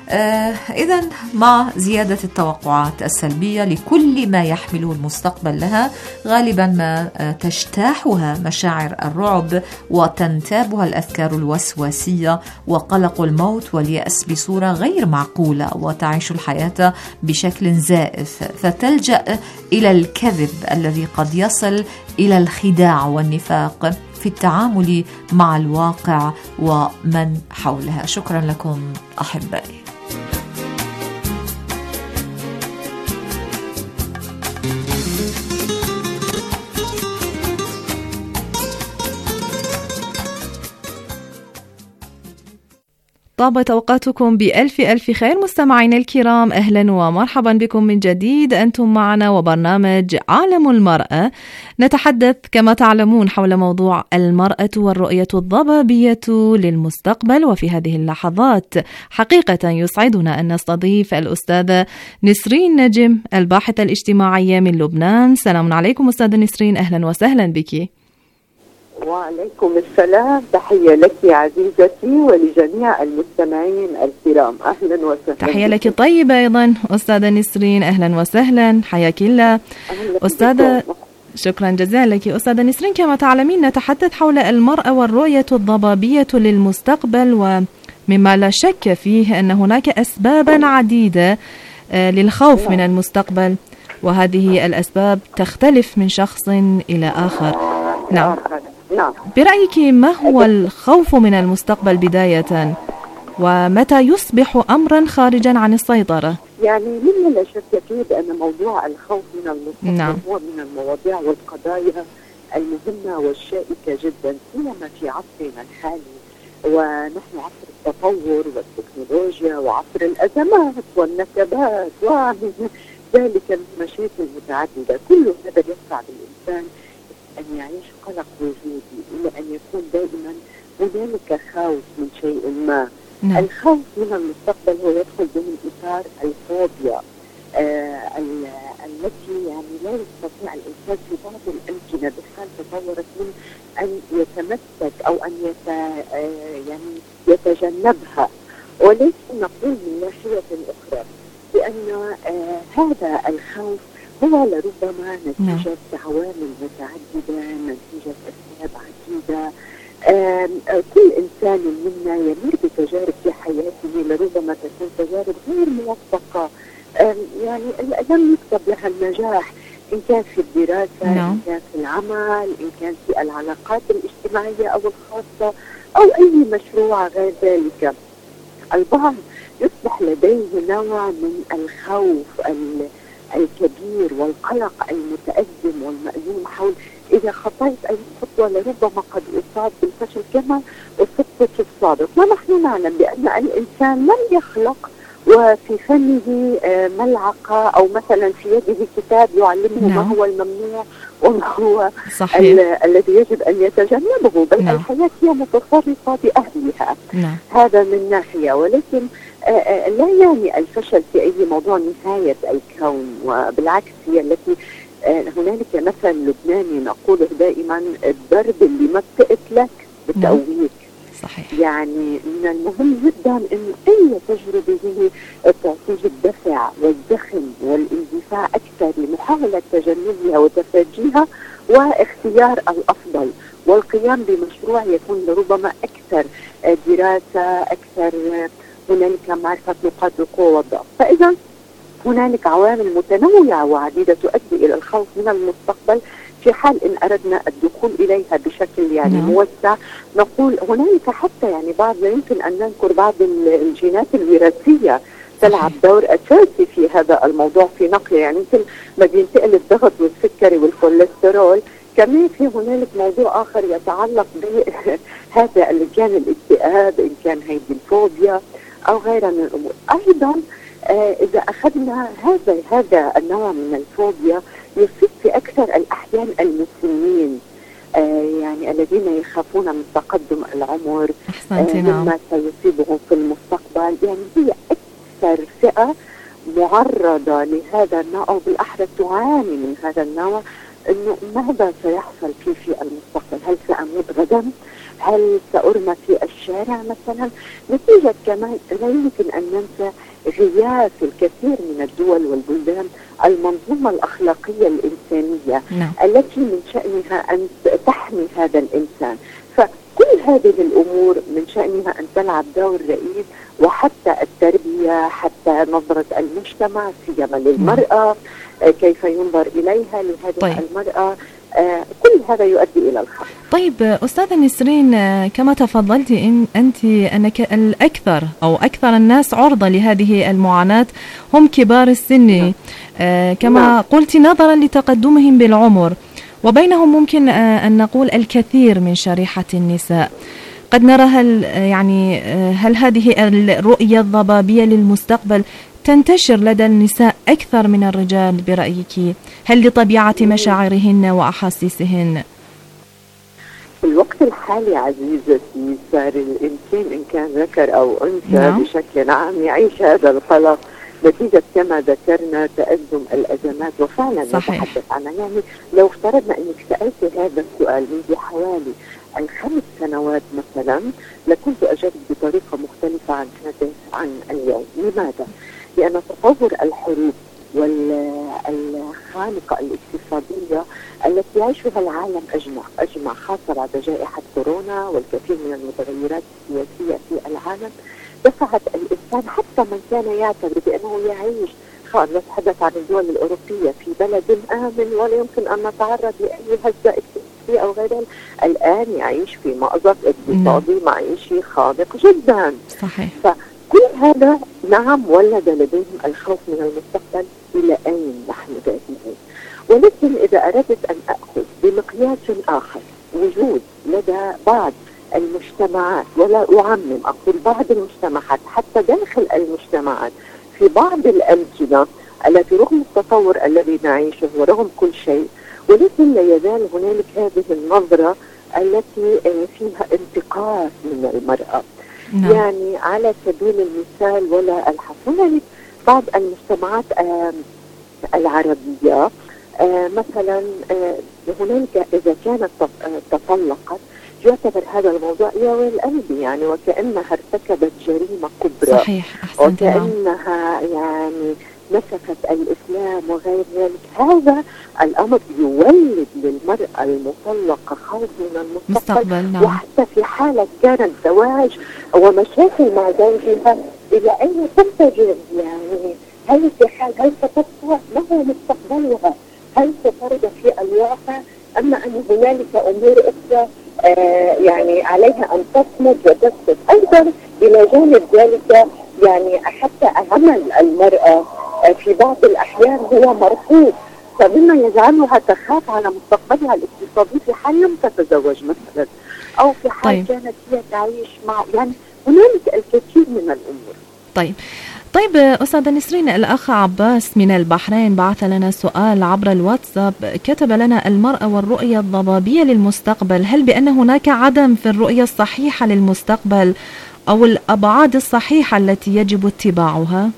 إذن مع زيادة التوقعات السلبية لكل ما يحمله المستقبل لها، غالبا ما تجتاحها مشاعر الرعب وتنتابها الأفكار الوسواسية وقلق الموت واليأس بصورة غير معقولة، وتعيش الحياة بشكل زائف، فتلجأ إلى الكذب الذي قد يصل إلى الخداع والنفاق في التعامل مع الواقع ومن حولها. شكرا لكم أحبائي. طابت أوقاتكم بألف ألف خير مستمعينا الكرام، أهلا ومرحبا بكم من جديد. أنتم معنا وبرنامج عالم المرأة، نتحدث كما تعلمون حول موضوع المرأة والرؤية الضبابية للمستقبل. وفي هذه اللحظات حقيقة يسعدنا أن نستضيف الأستاذة نسرين نجم، الباحثة الاجتماعية من لبنان. سلام عليكم أستاذة نسرين، أهلا وسهلا بك. وعليكم السلام، تحية لك عزيزتي ولجميع المستمعين الكرام، أهلا وسهلا. تحية لك طيبة أيضا أستاذة نسرين، أهلا وسهلا، حياك الله أستاذة. شكرا جزيلا لك أستاذة نسرين. كما تعلمين نتحدث حول المرأة والرؤية الضبابية للمستقبل، ومما لا شك فيه أن هناك أسبابا عديدة للخوف من المستقبل، وهذه الأسباب تختلف من شخص إلى آخر. نعم، برأيك ما هو الخوف من المستقبل بداية، ومتى يصبح أمرا خارجا عن السيطرة؟ يعني مما لا شك فيه بأن موضوع الخوف من المستقبل هو من المواضيع والقضايا المهمة والشائكة جدا، سيما في عصرنا الحالي، ونحن عصر التطور والتكنولوجيا وعصر الأزمات والنكبات ومن ذلك المشاكل المتعددة. كل هذا يدفع بالإنسان أن يعيش قلق وجودي، إلى أن يكون دائما هنالك خوف من شيء ما. الخوف من المستقبل هو يدخل ضمن إطار الفوبيا التي يعني لا يستطيع الإنسان في بعض الأمكنة بحال تطورت من أن يتمسك أو أن يعني يتجنبها. ولكن نقول من ناحية أخرى بأن هذا الخوف هو لربما نتيجة عوامل متعددة، نتيجة أسباب عديدة. كل إنسان منا يمر بتجارب في حياته لربما تكون تجارب غير موفقة، يعني لم يكتب لها النجاح، إن كان في الدراسة، إن كان في العمل، إن كان في العلاقات الاجتماعية أو الخاصة أو أي مشروع غير ذلك. البعض يصبح لديه نوع من الخوف الكبير والقلق المتأزم والمأزوم حول إذا خطيت أي خطوة لربما قد أصاب بالفشل كما أصبت في السابق. ونحن نعلم بأن الإنسان لم يخلق وفي فمه ملعقة أو مثلا في يده كتاب يعلمه ما هو الممنوع وما هو الذي يجب أن يتجنبه، بل الحياة هي متصرفة بأهلها. هذا من ناحية، ولكن لا يعني الفشل في أي موضوع نهاية الكون، وبالعكس هي التي هنالك مثل لبناني نقوله دائما: الضرب اللي ما بتقتلك بتقويك. صحيح. يعني من المهم جدا أن أي تجربة هي تعطيك الدفع والزخم والاندفاع أكثر لمحاولة تجنبها وتفاديها واختيار الأفضل والقيام بمشروع يكون لربما أكثر دراسة، أكثر هنالك معرفة نقاط القوة والضعف. فإذا هنالك عوامل متنوعة وعديدة تؤدي إلى الخوف من المستقبل. في حال إن أردنا الدخول إليها بشكل يعني موسع، نقول هنالك حتى يعني بعض لا يمكن أن ننكر بعض الجينات الوراثية تلعب دور أساسي في هذا الموضوع في نقله. يعني مثل ما بينتقل الضغط والسكري والكوليسترول، كمان في هنالك موضوع آخر يتعلق بهذا اللي كان الاكتئاب، إن كان هيدي الفوبيا أو غيرها من الأمور. أيضا إذا أخذنا هذا النوع من الفوبيا يصيب في أكثر الأحيان المسنين، يعني الذين يخافون من تقدم العمر مما سيصيبهم في المستقبل. يعني هي أكثر فئة معرضة لهذا النوع، أو بالأحرى تعاني من هذا النوع أنه ماذا سيحصل في المستقبل؟ هل سأموت غدا؟ هل سأرمى في الشارع مثلا؟ نتيجة كمان لا يمكن أن ننسى غياب الكثير من الدول والبلدان المنظومة الأخلاقية الإنسانية التي من شأنها أن تحمي هذا الإنسان. فكل هذه الأمور من شأنها أن تلعب دور رئيس، وحتى التربية، حتى نظرة المجتمع سيما للمرأة، كيف ينظر إليها لهذه المرأة، كل هذا يؤدي إلى الخطر. طيب أستاذة نسرين، كما تفضلت أنت أنك الأكثر أو أكثر الناس عرضة لهذه المعاناة هم كبار السن، كما قلت نظرا لتقدمهم بالعمر، وبينهم ممكن أن نقول الكثير من شريحة النساء. قد نرى هل هذه الرؤية الضبابية للمستقبل تنتشر لدى النساء أكثر من الرجال برأيك؟ هل لطبيعة مشاعرهن وأحاسيسهن؟ في الوقت الحالي عزيزتي صار الإنسان إن كان ذكر أو أنثى بشكل عام يعيش هذا القلق نتيجة كما ذكرنا تقدم الأزمات، وفعلا نتحدث عنها. يعني لو افترضنا أنك سألت هذا السؤال منذ حوالي 5 سنوات مثلا لكنت أجبت بطريقة مختلفة عن اليوم. لماذا؟ لأن تطور الحروب والخانقة الاقتصادية التي يعيشها العالم أجمع خاصة بعد جائحة كورونا والكثير من المتغيرات السياسية في العالم دفعت الإنسان حتى من كان يعتبر بأنه يعيش، نتحدث عن الدول الأوروبية، في بلد آمن ولا يمكن أن نتعرض لأي هزة اقتصادية أو غيرها، الآن يعيش في مأزق اقتصادي معيشي خانق جدا. صحيح. فكل هذا ولد لديهم الخوف من المستقبل، إلى أين نحن ذاهبون. ولكن إذا أردت أن أخذ بمقياس آخر وجود لدى بعض المجتمعات، ولا أعمم، أقول بعض المجتمعات حتى داخل المجتمعات في بعض الأمكنة التي رغم التطور الذي نعيشه ورغم كل شيء، ولكن لا يزال هنالك هذه النظرة التي فيها انتقاص من المرأة. يعني على سبيل المثال ولا الحصر، هنالك بعض المجتمعات العربية مثلا هنالك إذا كانت تطلقت يعتبر هذا الموضوع يا ويل قلبي، يعني وكأنها ارتكبت جريمة كبرى. صحيح. وكأنها يعني نسفت الإسلام وغير ذلك. هذا الأمر يولد للمرأة المطلقة خوف من المستقبل. وحتى في حالة كانت زواج ومشاكل مع زوجها إلى أين تتجه، يعني هل ستبقى ما هو مستقبلها؟ هل سترجع في الواقع؟ أما أن هنالك أمور أخرى يعني عليها أن تصمد وتسكت. أيضا إلى جانب ذلك يعني حتى عمل المرأة في بعض الأحيان هو مرفوض، فمما يجعلها تخاف على مستقبلها الاقتصادي في حال لم تتزوج مثلا، أو في حال كانت هي تعيش مع، يعني هنالك الكثير من الأمور. طيب أستاذة نسرين، الأخ عباس من البحرين بعث لنا سؤال عبر الواتساب، كتب لنا: المرأة والرؤية الضبابية للمستقبل، هل بأن هناك عدم في الرؤية الصحيحة للمستقبل أو الأبعاد الصحيحة التي يجب اتباعها؟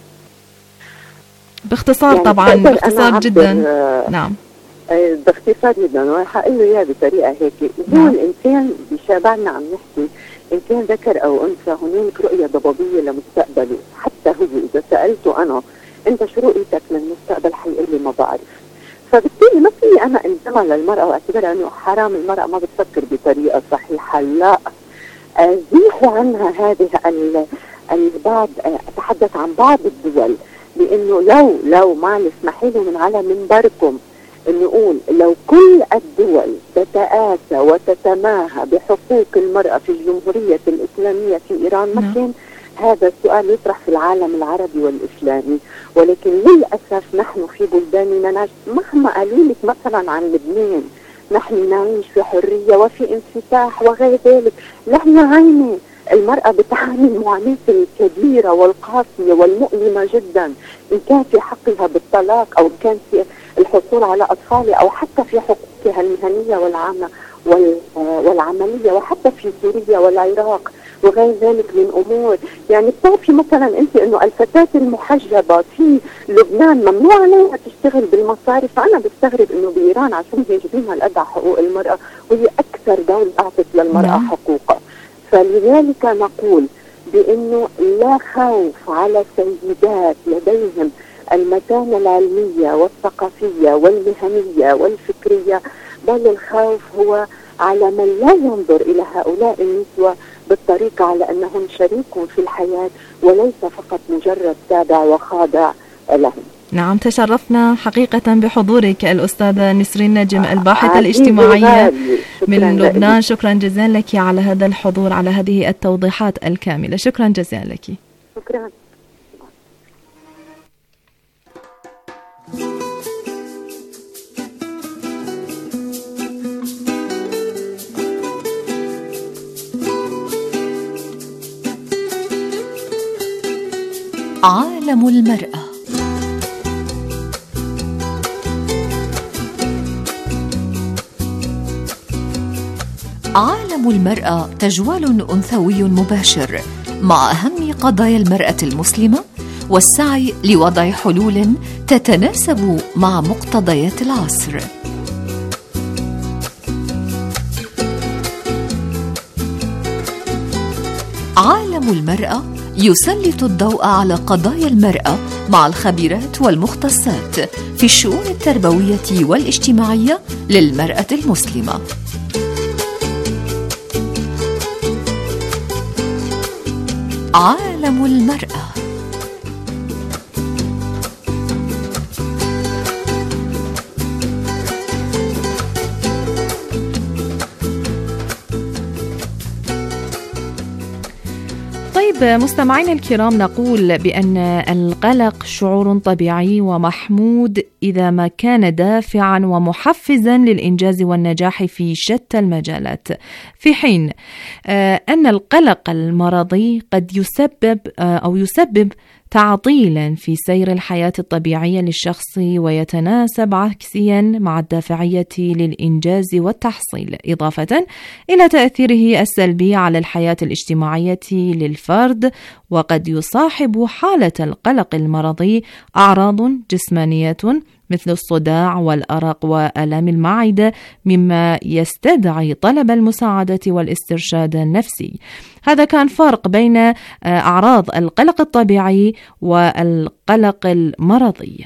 باختصار يعني طبعا، باختصار جدا. نعم باختصار جدا، وحقول له اياها بطريقه هيك. هو الانسان بشبعنا عم نحكي ان كان ذكر او انثى هنالك رؤيه ضبابيه لمستقبله. حتى هو اذا سالته انا انت شو رؤيتك للمستقبل حيقول لي ما بعرف. فبالتالي ما فيني انا انتمى للمراه واعتبرها انه حرام المراه ما بتفكر بطريقه صحيحه. لا، زيحوا عنها هذه البعض. اتحدث عن بعض الدول، لانه لو معلش اسمحي لي من على منبركم نقول لو كل الدول تتآتى وتتماهى بحقوق المرأة في الجمهورية الإسلامية في إيران ما كان هذا السؤال يطرح في العالم العربي والإسلامي. ولكن للأسف نحن في بلداننا مهما قالوا لك مثلا عن لبنان نحن نعيش في حرية وفي انفتاح وغير ذلك، نحن عيني المرأة بتعاني المعاناة الكبيرة والقاسية والمؤلمة جدا، إن كان في حقها بالطلاق أو إن كان في الحصول على أطفال أو حتى في حقوقها المهنية والعملية، وحتى في سوريا والعراق وغير ذلك من أمور. يعني بتعرفي مثلا أنت أنه الفتاة المحجبة في لبنان ممنوع عليها تشتغل بالمصارف. فأنا بستغرب أنه بإيران عشان يجبينها الأدعى حقوق المرأة، وهي أكثر دولة أعطت للمرأة حقوقها. فلذلك نقول بأنه لا خوف على سيدات لديهم المتانة العلمية والثقافية والمهنية والفكرية، بل الخوف هو على من لا ينظر إلى هؤلاء النسوة بالطريقة على أنهم شريك في الحياة وليس فقط مجرد تابع وخاضع لهم. نعم، تشرفنا حقيقة بحضورك الأستاذة نسرين نجم، الباحثة الاجتماعية من لبنان. شكرا جزيلا لك على هذا الحضور، على هذه التوضيحات الكاملة. شكرا جزيلا لك. شكرا. عالم المرأة. عالم المرأة تجوال أنثوي مباشر مع أهم قضايا المرأة المسلمة والسعي لوضع حلول تتناسب مع مقتضيات العصر. عالم المرأة يسلط الضوء على قضايا المرأة مع الخبيرات والمختصات في الشؤون التربوية والاجتماعية للمرأة المسلمة. عالم المرأة. طيب مستمعينا الكرام، نقول بأن القلق شعور طبيعي ومحمود إذا ما كان دافعا ومحفزا للإنجاز والنجاح في شتى المجالات، في حين أن القلق المرضي قد يسبب تعطيلا في سير الحياة الطبيعية للشخص، ويتناسب عكسيا مع الدافعية للإنجاز والتحصيل، إضافة إلى تأثيره السلبي على الحياة الاجتماعية للفرد. وقد يصاحب حالة القلق المرضي أعراض جسمانية مثل الصداع والأرق وآلام المعدة، مما يستدعي طلب المساعدة والاسترشاد النفسي. هذا كان فرق بين أعراض القلق الطبيعي والقلق المرضي.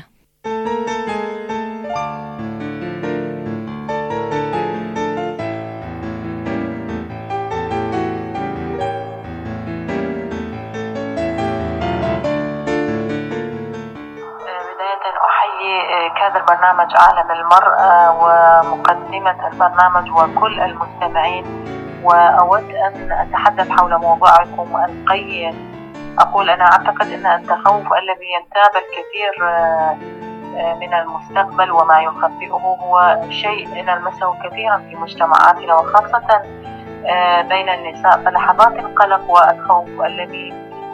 كادر برنامج عالم المرأة ومقدمة البرنامج وكل المستمعين، وأود أن أتحدث حول موضوعكم وأن أقول أنا أعتقد أن التخوف الذي ينتاب الكثير من المستقبل وما يخبئه هو شيء نلمسه كثيرا في مجتمعاتنا وخاصة بين النساء. فلحظات القلق والخوف الذي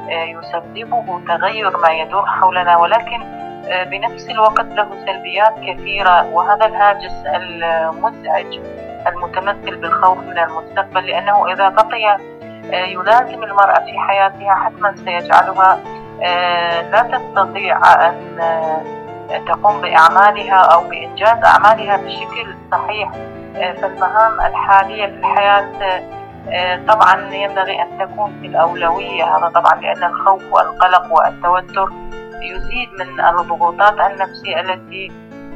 يسببه تغير ما يدور حولنا، ولكن بنفس الوقت له سلبيات كثيرة، وهذا الهاجس المزعج المتمثل بالخوف من المستقبل، لأنه إذا بقي يلازم المرأة في حياتها حتما سيجعلها لا تستطيع أن تقوم بأعمالها أو بإنجاز أعمالها بشكل صحيح. فالمهام الحالية في الحياة طبعا ينبغي أن تكون في الأولوية، هذا طبعا لأن الخوف والقلق والتوتر يزيد من الضغوطات النفسية التي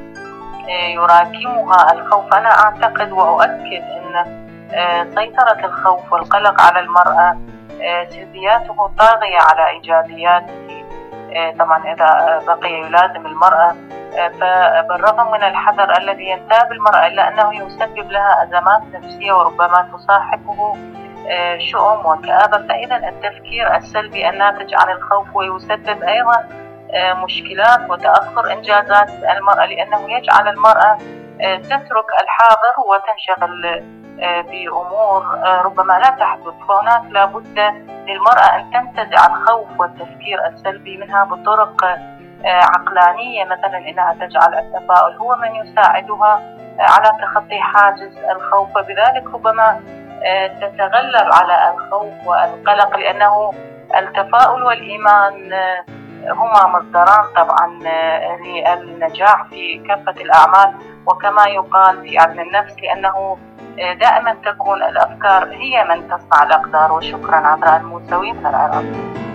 يراكمها الخوف. أنا أعتقد وأؤكد أن سيطرة الخوف والقلق على المرأة سلبياته طاغية على إيجابياته. طبعا إذا بقي يلازم المرأة، فبالرغم من الحذر الذي ينتاب المرأة إلا أنه يسبب لها أزمات نفسية وربما تصاحبه شؤم وكآبة. فإذا التفكير السلبي الناتج عن الخوف ويسبب أيضا مشكلات وتأخر إنجازات المرأة، لأنه يجعل المرأة تترك الحاضر وتنشغل بأمور ربما لا تحدث. فهناك لابد للمرأة أن تنتزع الخوف والتفكير السلبي منها بطرق عقلانية، مثلا إنها تجعل التفاؤل هو من يساعدها على تخطي حاجز الخوف، وبذلك ربما تتغلب على الخوف والقلق، لأنه التفاؤل والإيمان هما مصدران طبعا للنجاح في كافة الأعمال، وكما يقال في علم النفس لأنه دائما تكون الأفكار هي من تصنع الأقدار. وشكرا. عذراء الموسوي من العراق.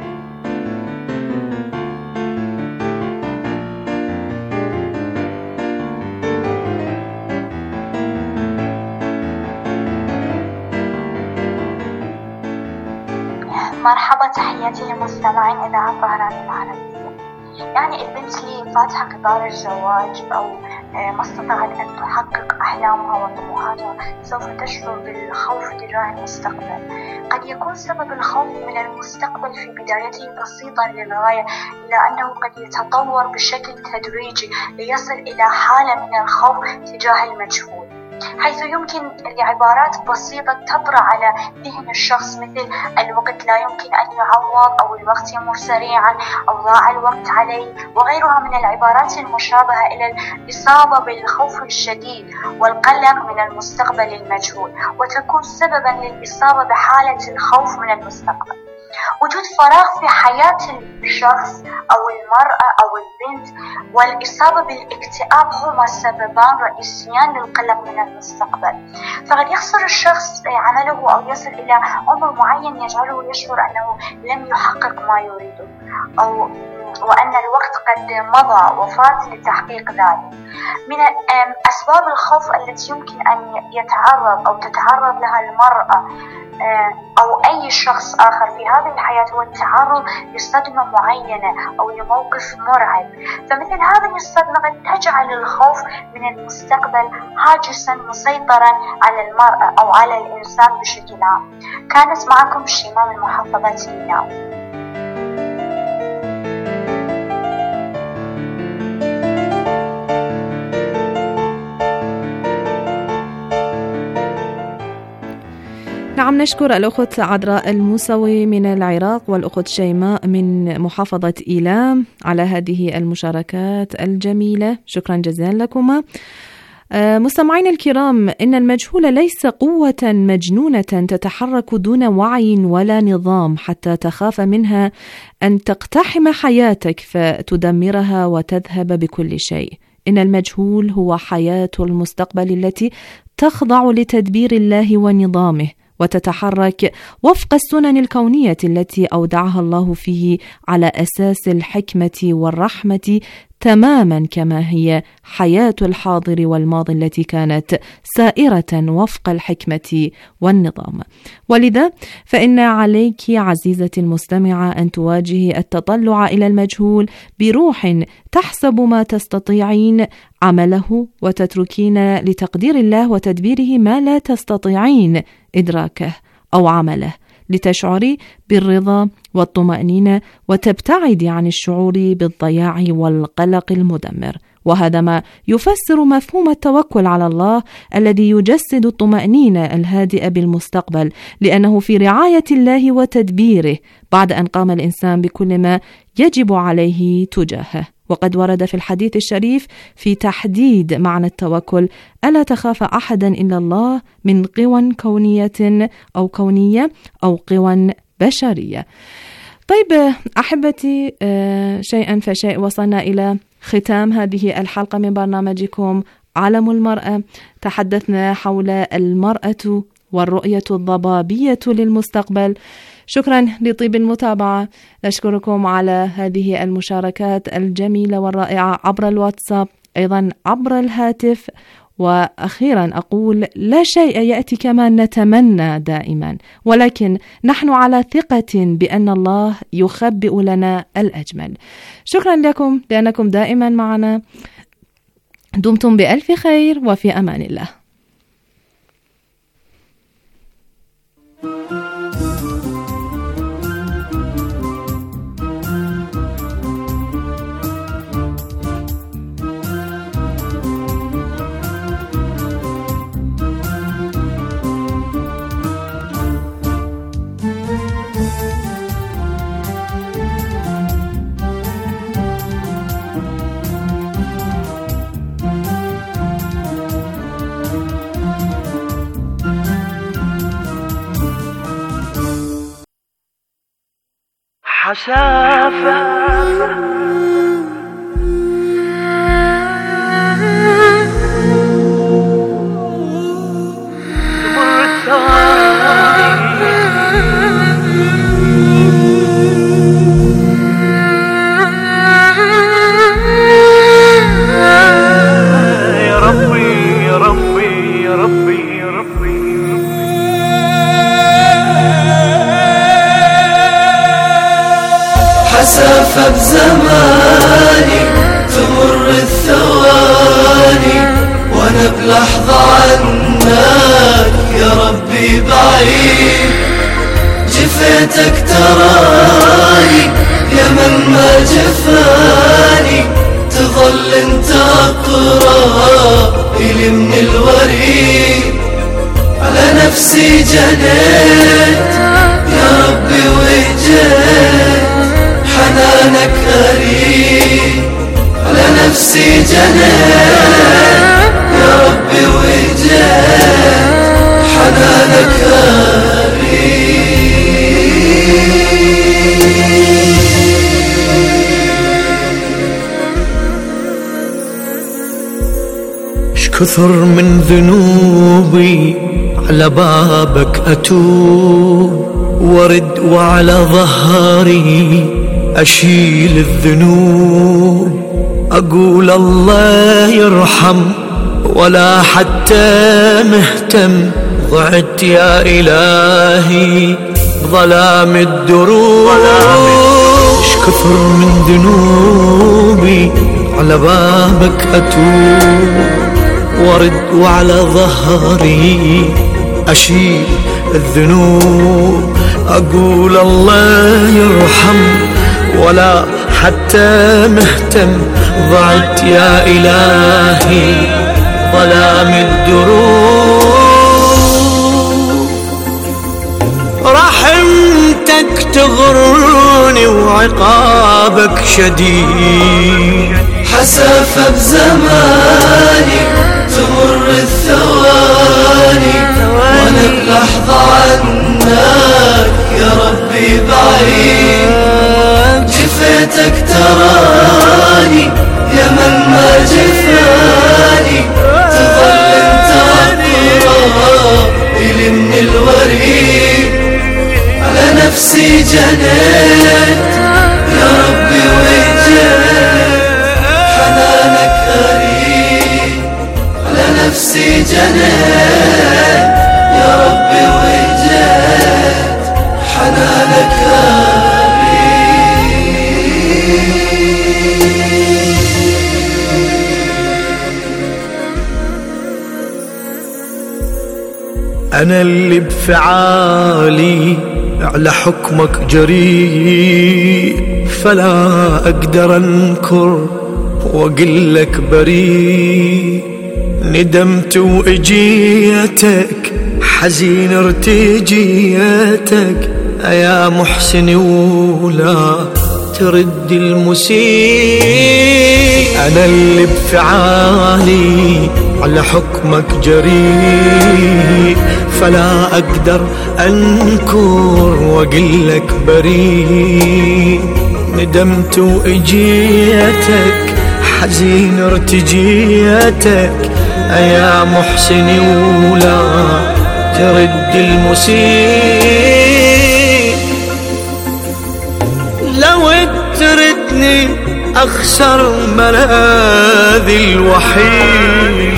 مرحبا، تحياتي لمستمعين إذاعة طهران العربية. يعني البنت اللي فاتحة قطار الزواج أو ما استطاعت أن تحقق أحلامها وطموحاتها سوف تشعر بالخوف تجاه المستقبل. قد يكون سبب الخوف من المستقبل في بدايته بسيطا للغاية، إلا أنه قد يتطور بشكل تدريجي ليصل إلى حالة من الخوف تجاه المجهول، حيث يمكن لعبارات بسيطة تطرأ على ذهن الشخص مثل الوقت لا يمكن أن يعوض، أو الوقت يمر سريعا، أو ضاع الوقت علي، وغيرها من العبارات المشابهة إلى الإصابة بالخوف الشديد والقلق من المستقبل المجهول، وتكون سببا للإصابة بحالة الخوف من المستقبل. وجود فراغ في حياة الشخص أو المرأة أو البنت والإصابة بالاكتئاب هما سببان رئيسيان للقلق من المستقبل. فقد يخسر الشخص عمله أو يصل إلى عمر معين يجعله يشعر أنه لم يحقق ما يريده، أو وأن الوقت قد مضى وفات لتحقيق ذلك. من أسباب الخوف التي يمكن أن يتعرض أو تتعرض لها المرأة أو أي شخص آخر في هذه الحياة هو التعرض لصدمة معينة أو لموقف مرعب. فمثل هذه الصدمة قد تجعل الخوف من المستقبل هاجسا مسيطرا على المرأة أو على الإنسان بشكل عام. كانت معكم شيماء من محافظة ميناء. نعم، نشكر الأخت عذراء الموسوي من العراق والأخت شيماء من محافظة إيلام على هذه المشاركات الجميلة. شكرا جزيلا لكما. مستمعين الكرام، إن المجهول ليس قوة مجنونة تتحرك دون وعي ولا نظام حتى تخاف منها أن تقتحم حياتك فتدمرها وتذهب بكل شيء. إن المجهول هو حياة المستقبل التي تخضع لتدبير الله ونظامه وتتحرك وفق السنن الكونية التي أودعها الله فيه على أساس الحكمة والرحمة تماما كما هي حياة الحاضر والماضي التي كانت سائرة وفق الحكمة والنظام. ولذا فإن عليك عزيزتي المستمعة أن تواجهي التطلع إلى المجهول بروح تحسب ما تستطيعين عمله وتتركين لتقدير الله وتدبيره ما لا تستطيعين إدراكه أو عمله، لتشعري بالرضا والطمأنينة وتبتعدي عن الشعور بالضياع والقلق المدمر. وهذا ما يفسر مفهوم التوكل على الله الذي يجسد الطمأنينة الهادئة بالمستقبل، لأنه في رعاية الله وتدبيره بعد أن قام الإنسان بكل ما يجب عليه تجاهه. وقد ورد في الحديث الشريف في تحديد معنى التوكل: ألا تخاف أحدا إلا الله من قوى كونية أو قوى بشرية. طيب أحبتي، شيئا فشيء وصلنا إلى ختام هذه الحلقة من برنامجكم عالم المرأة. تحدثنا حول المرأة والرؤية الضبابية للمستقبل. شكرا لطيب المتابعة. نشكركم على هذه المشاركات الجميلة والرائعة عبر الواتساب، أيضا عبر الهاتف. وأخيرا أقول: لا شيء يأتي كما نتمنى دائما، ولكن نحن على ثقة بأن الله يخبئ لنا الأجمل. شكرا لكم لأنكم دائما معنا. دمتم بألف خير وفي أمان الله. حسافة حسافة بزماني تمر الثواني وانا بلحظة عنك يا ربي بعيد. جفيتك تراني يا من ما جفاني، تظل انت اقرب الي من الوريد. على نفسي جنيت يا ربي وجيت، حنانك غريب. على نفسي جنيت يا ربي وجيت، حنانك غريب. كثر من ذنوبي على بابك أتوب، ورد وعلى ظهري أشيل الذنوب. أقول الله يرحم ولا حتى مهتم، ضعت يا إلهي بظلام الدروب. كثر من ذنوبي على بابك أتوب، ورد وعلى ظهري أشيل الذنوب. أقول الله يرحم ولا حتى مهتم، ضعت يا إلهي ظلام الدروب. رحمتك تغرني وعقابك شديد. حسافة بزماني تمر الثواني وانا بلحظة عنك يا ربي بعيد. جفيتك تراني يا من ما جفاني، تظل انت اقرب الي من الوريد. على نفسي جنيت يا ربي وجيت، حنانك غريب. على نفسي جنيت يا ربي وجيت، حنانك غريب. أنا اللي بفعالي على حكمك جريء، فلا أقدر أنكر وأقلك بريء. ندمت وإجيتك حزين ارتجيتك، يا محسن ولا ترد المسيء. أنا اللي بفعالي على حكمك جريء، فلا أقدر أنكر وأقلك بريء. ندمت وإجيتك حزين ارتجيتك، يا محسن ولا ترد المسيء. لو تردني أخسر ملاذي الوحيد.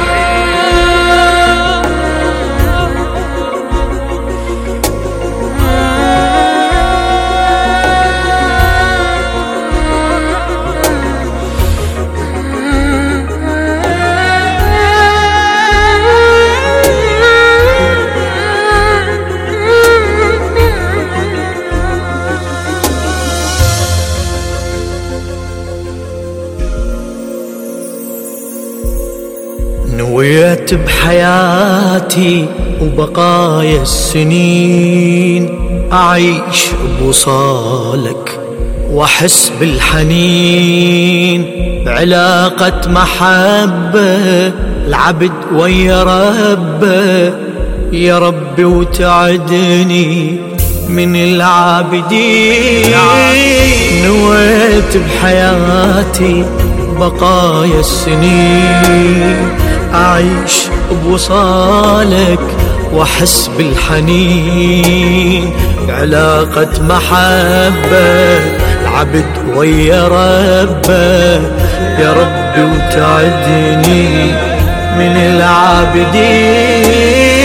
نويت بحياتي وبقايا السنين أعيش بوصالك وأحس بالحنين، بعلاقة محبة العبد ويا ربه. يا ربي وتعدني من العابدين. نويت بحياتي بقايا السنين أعيش بوصالك وأحس بالحنين. علاقة محبة العبد ويا ربه، يا ربي وتعدني من العابدين.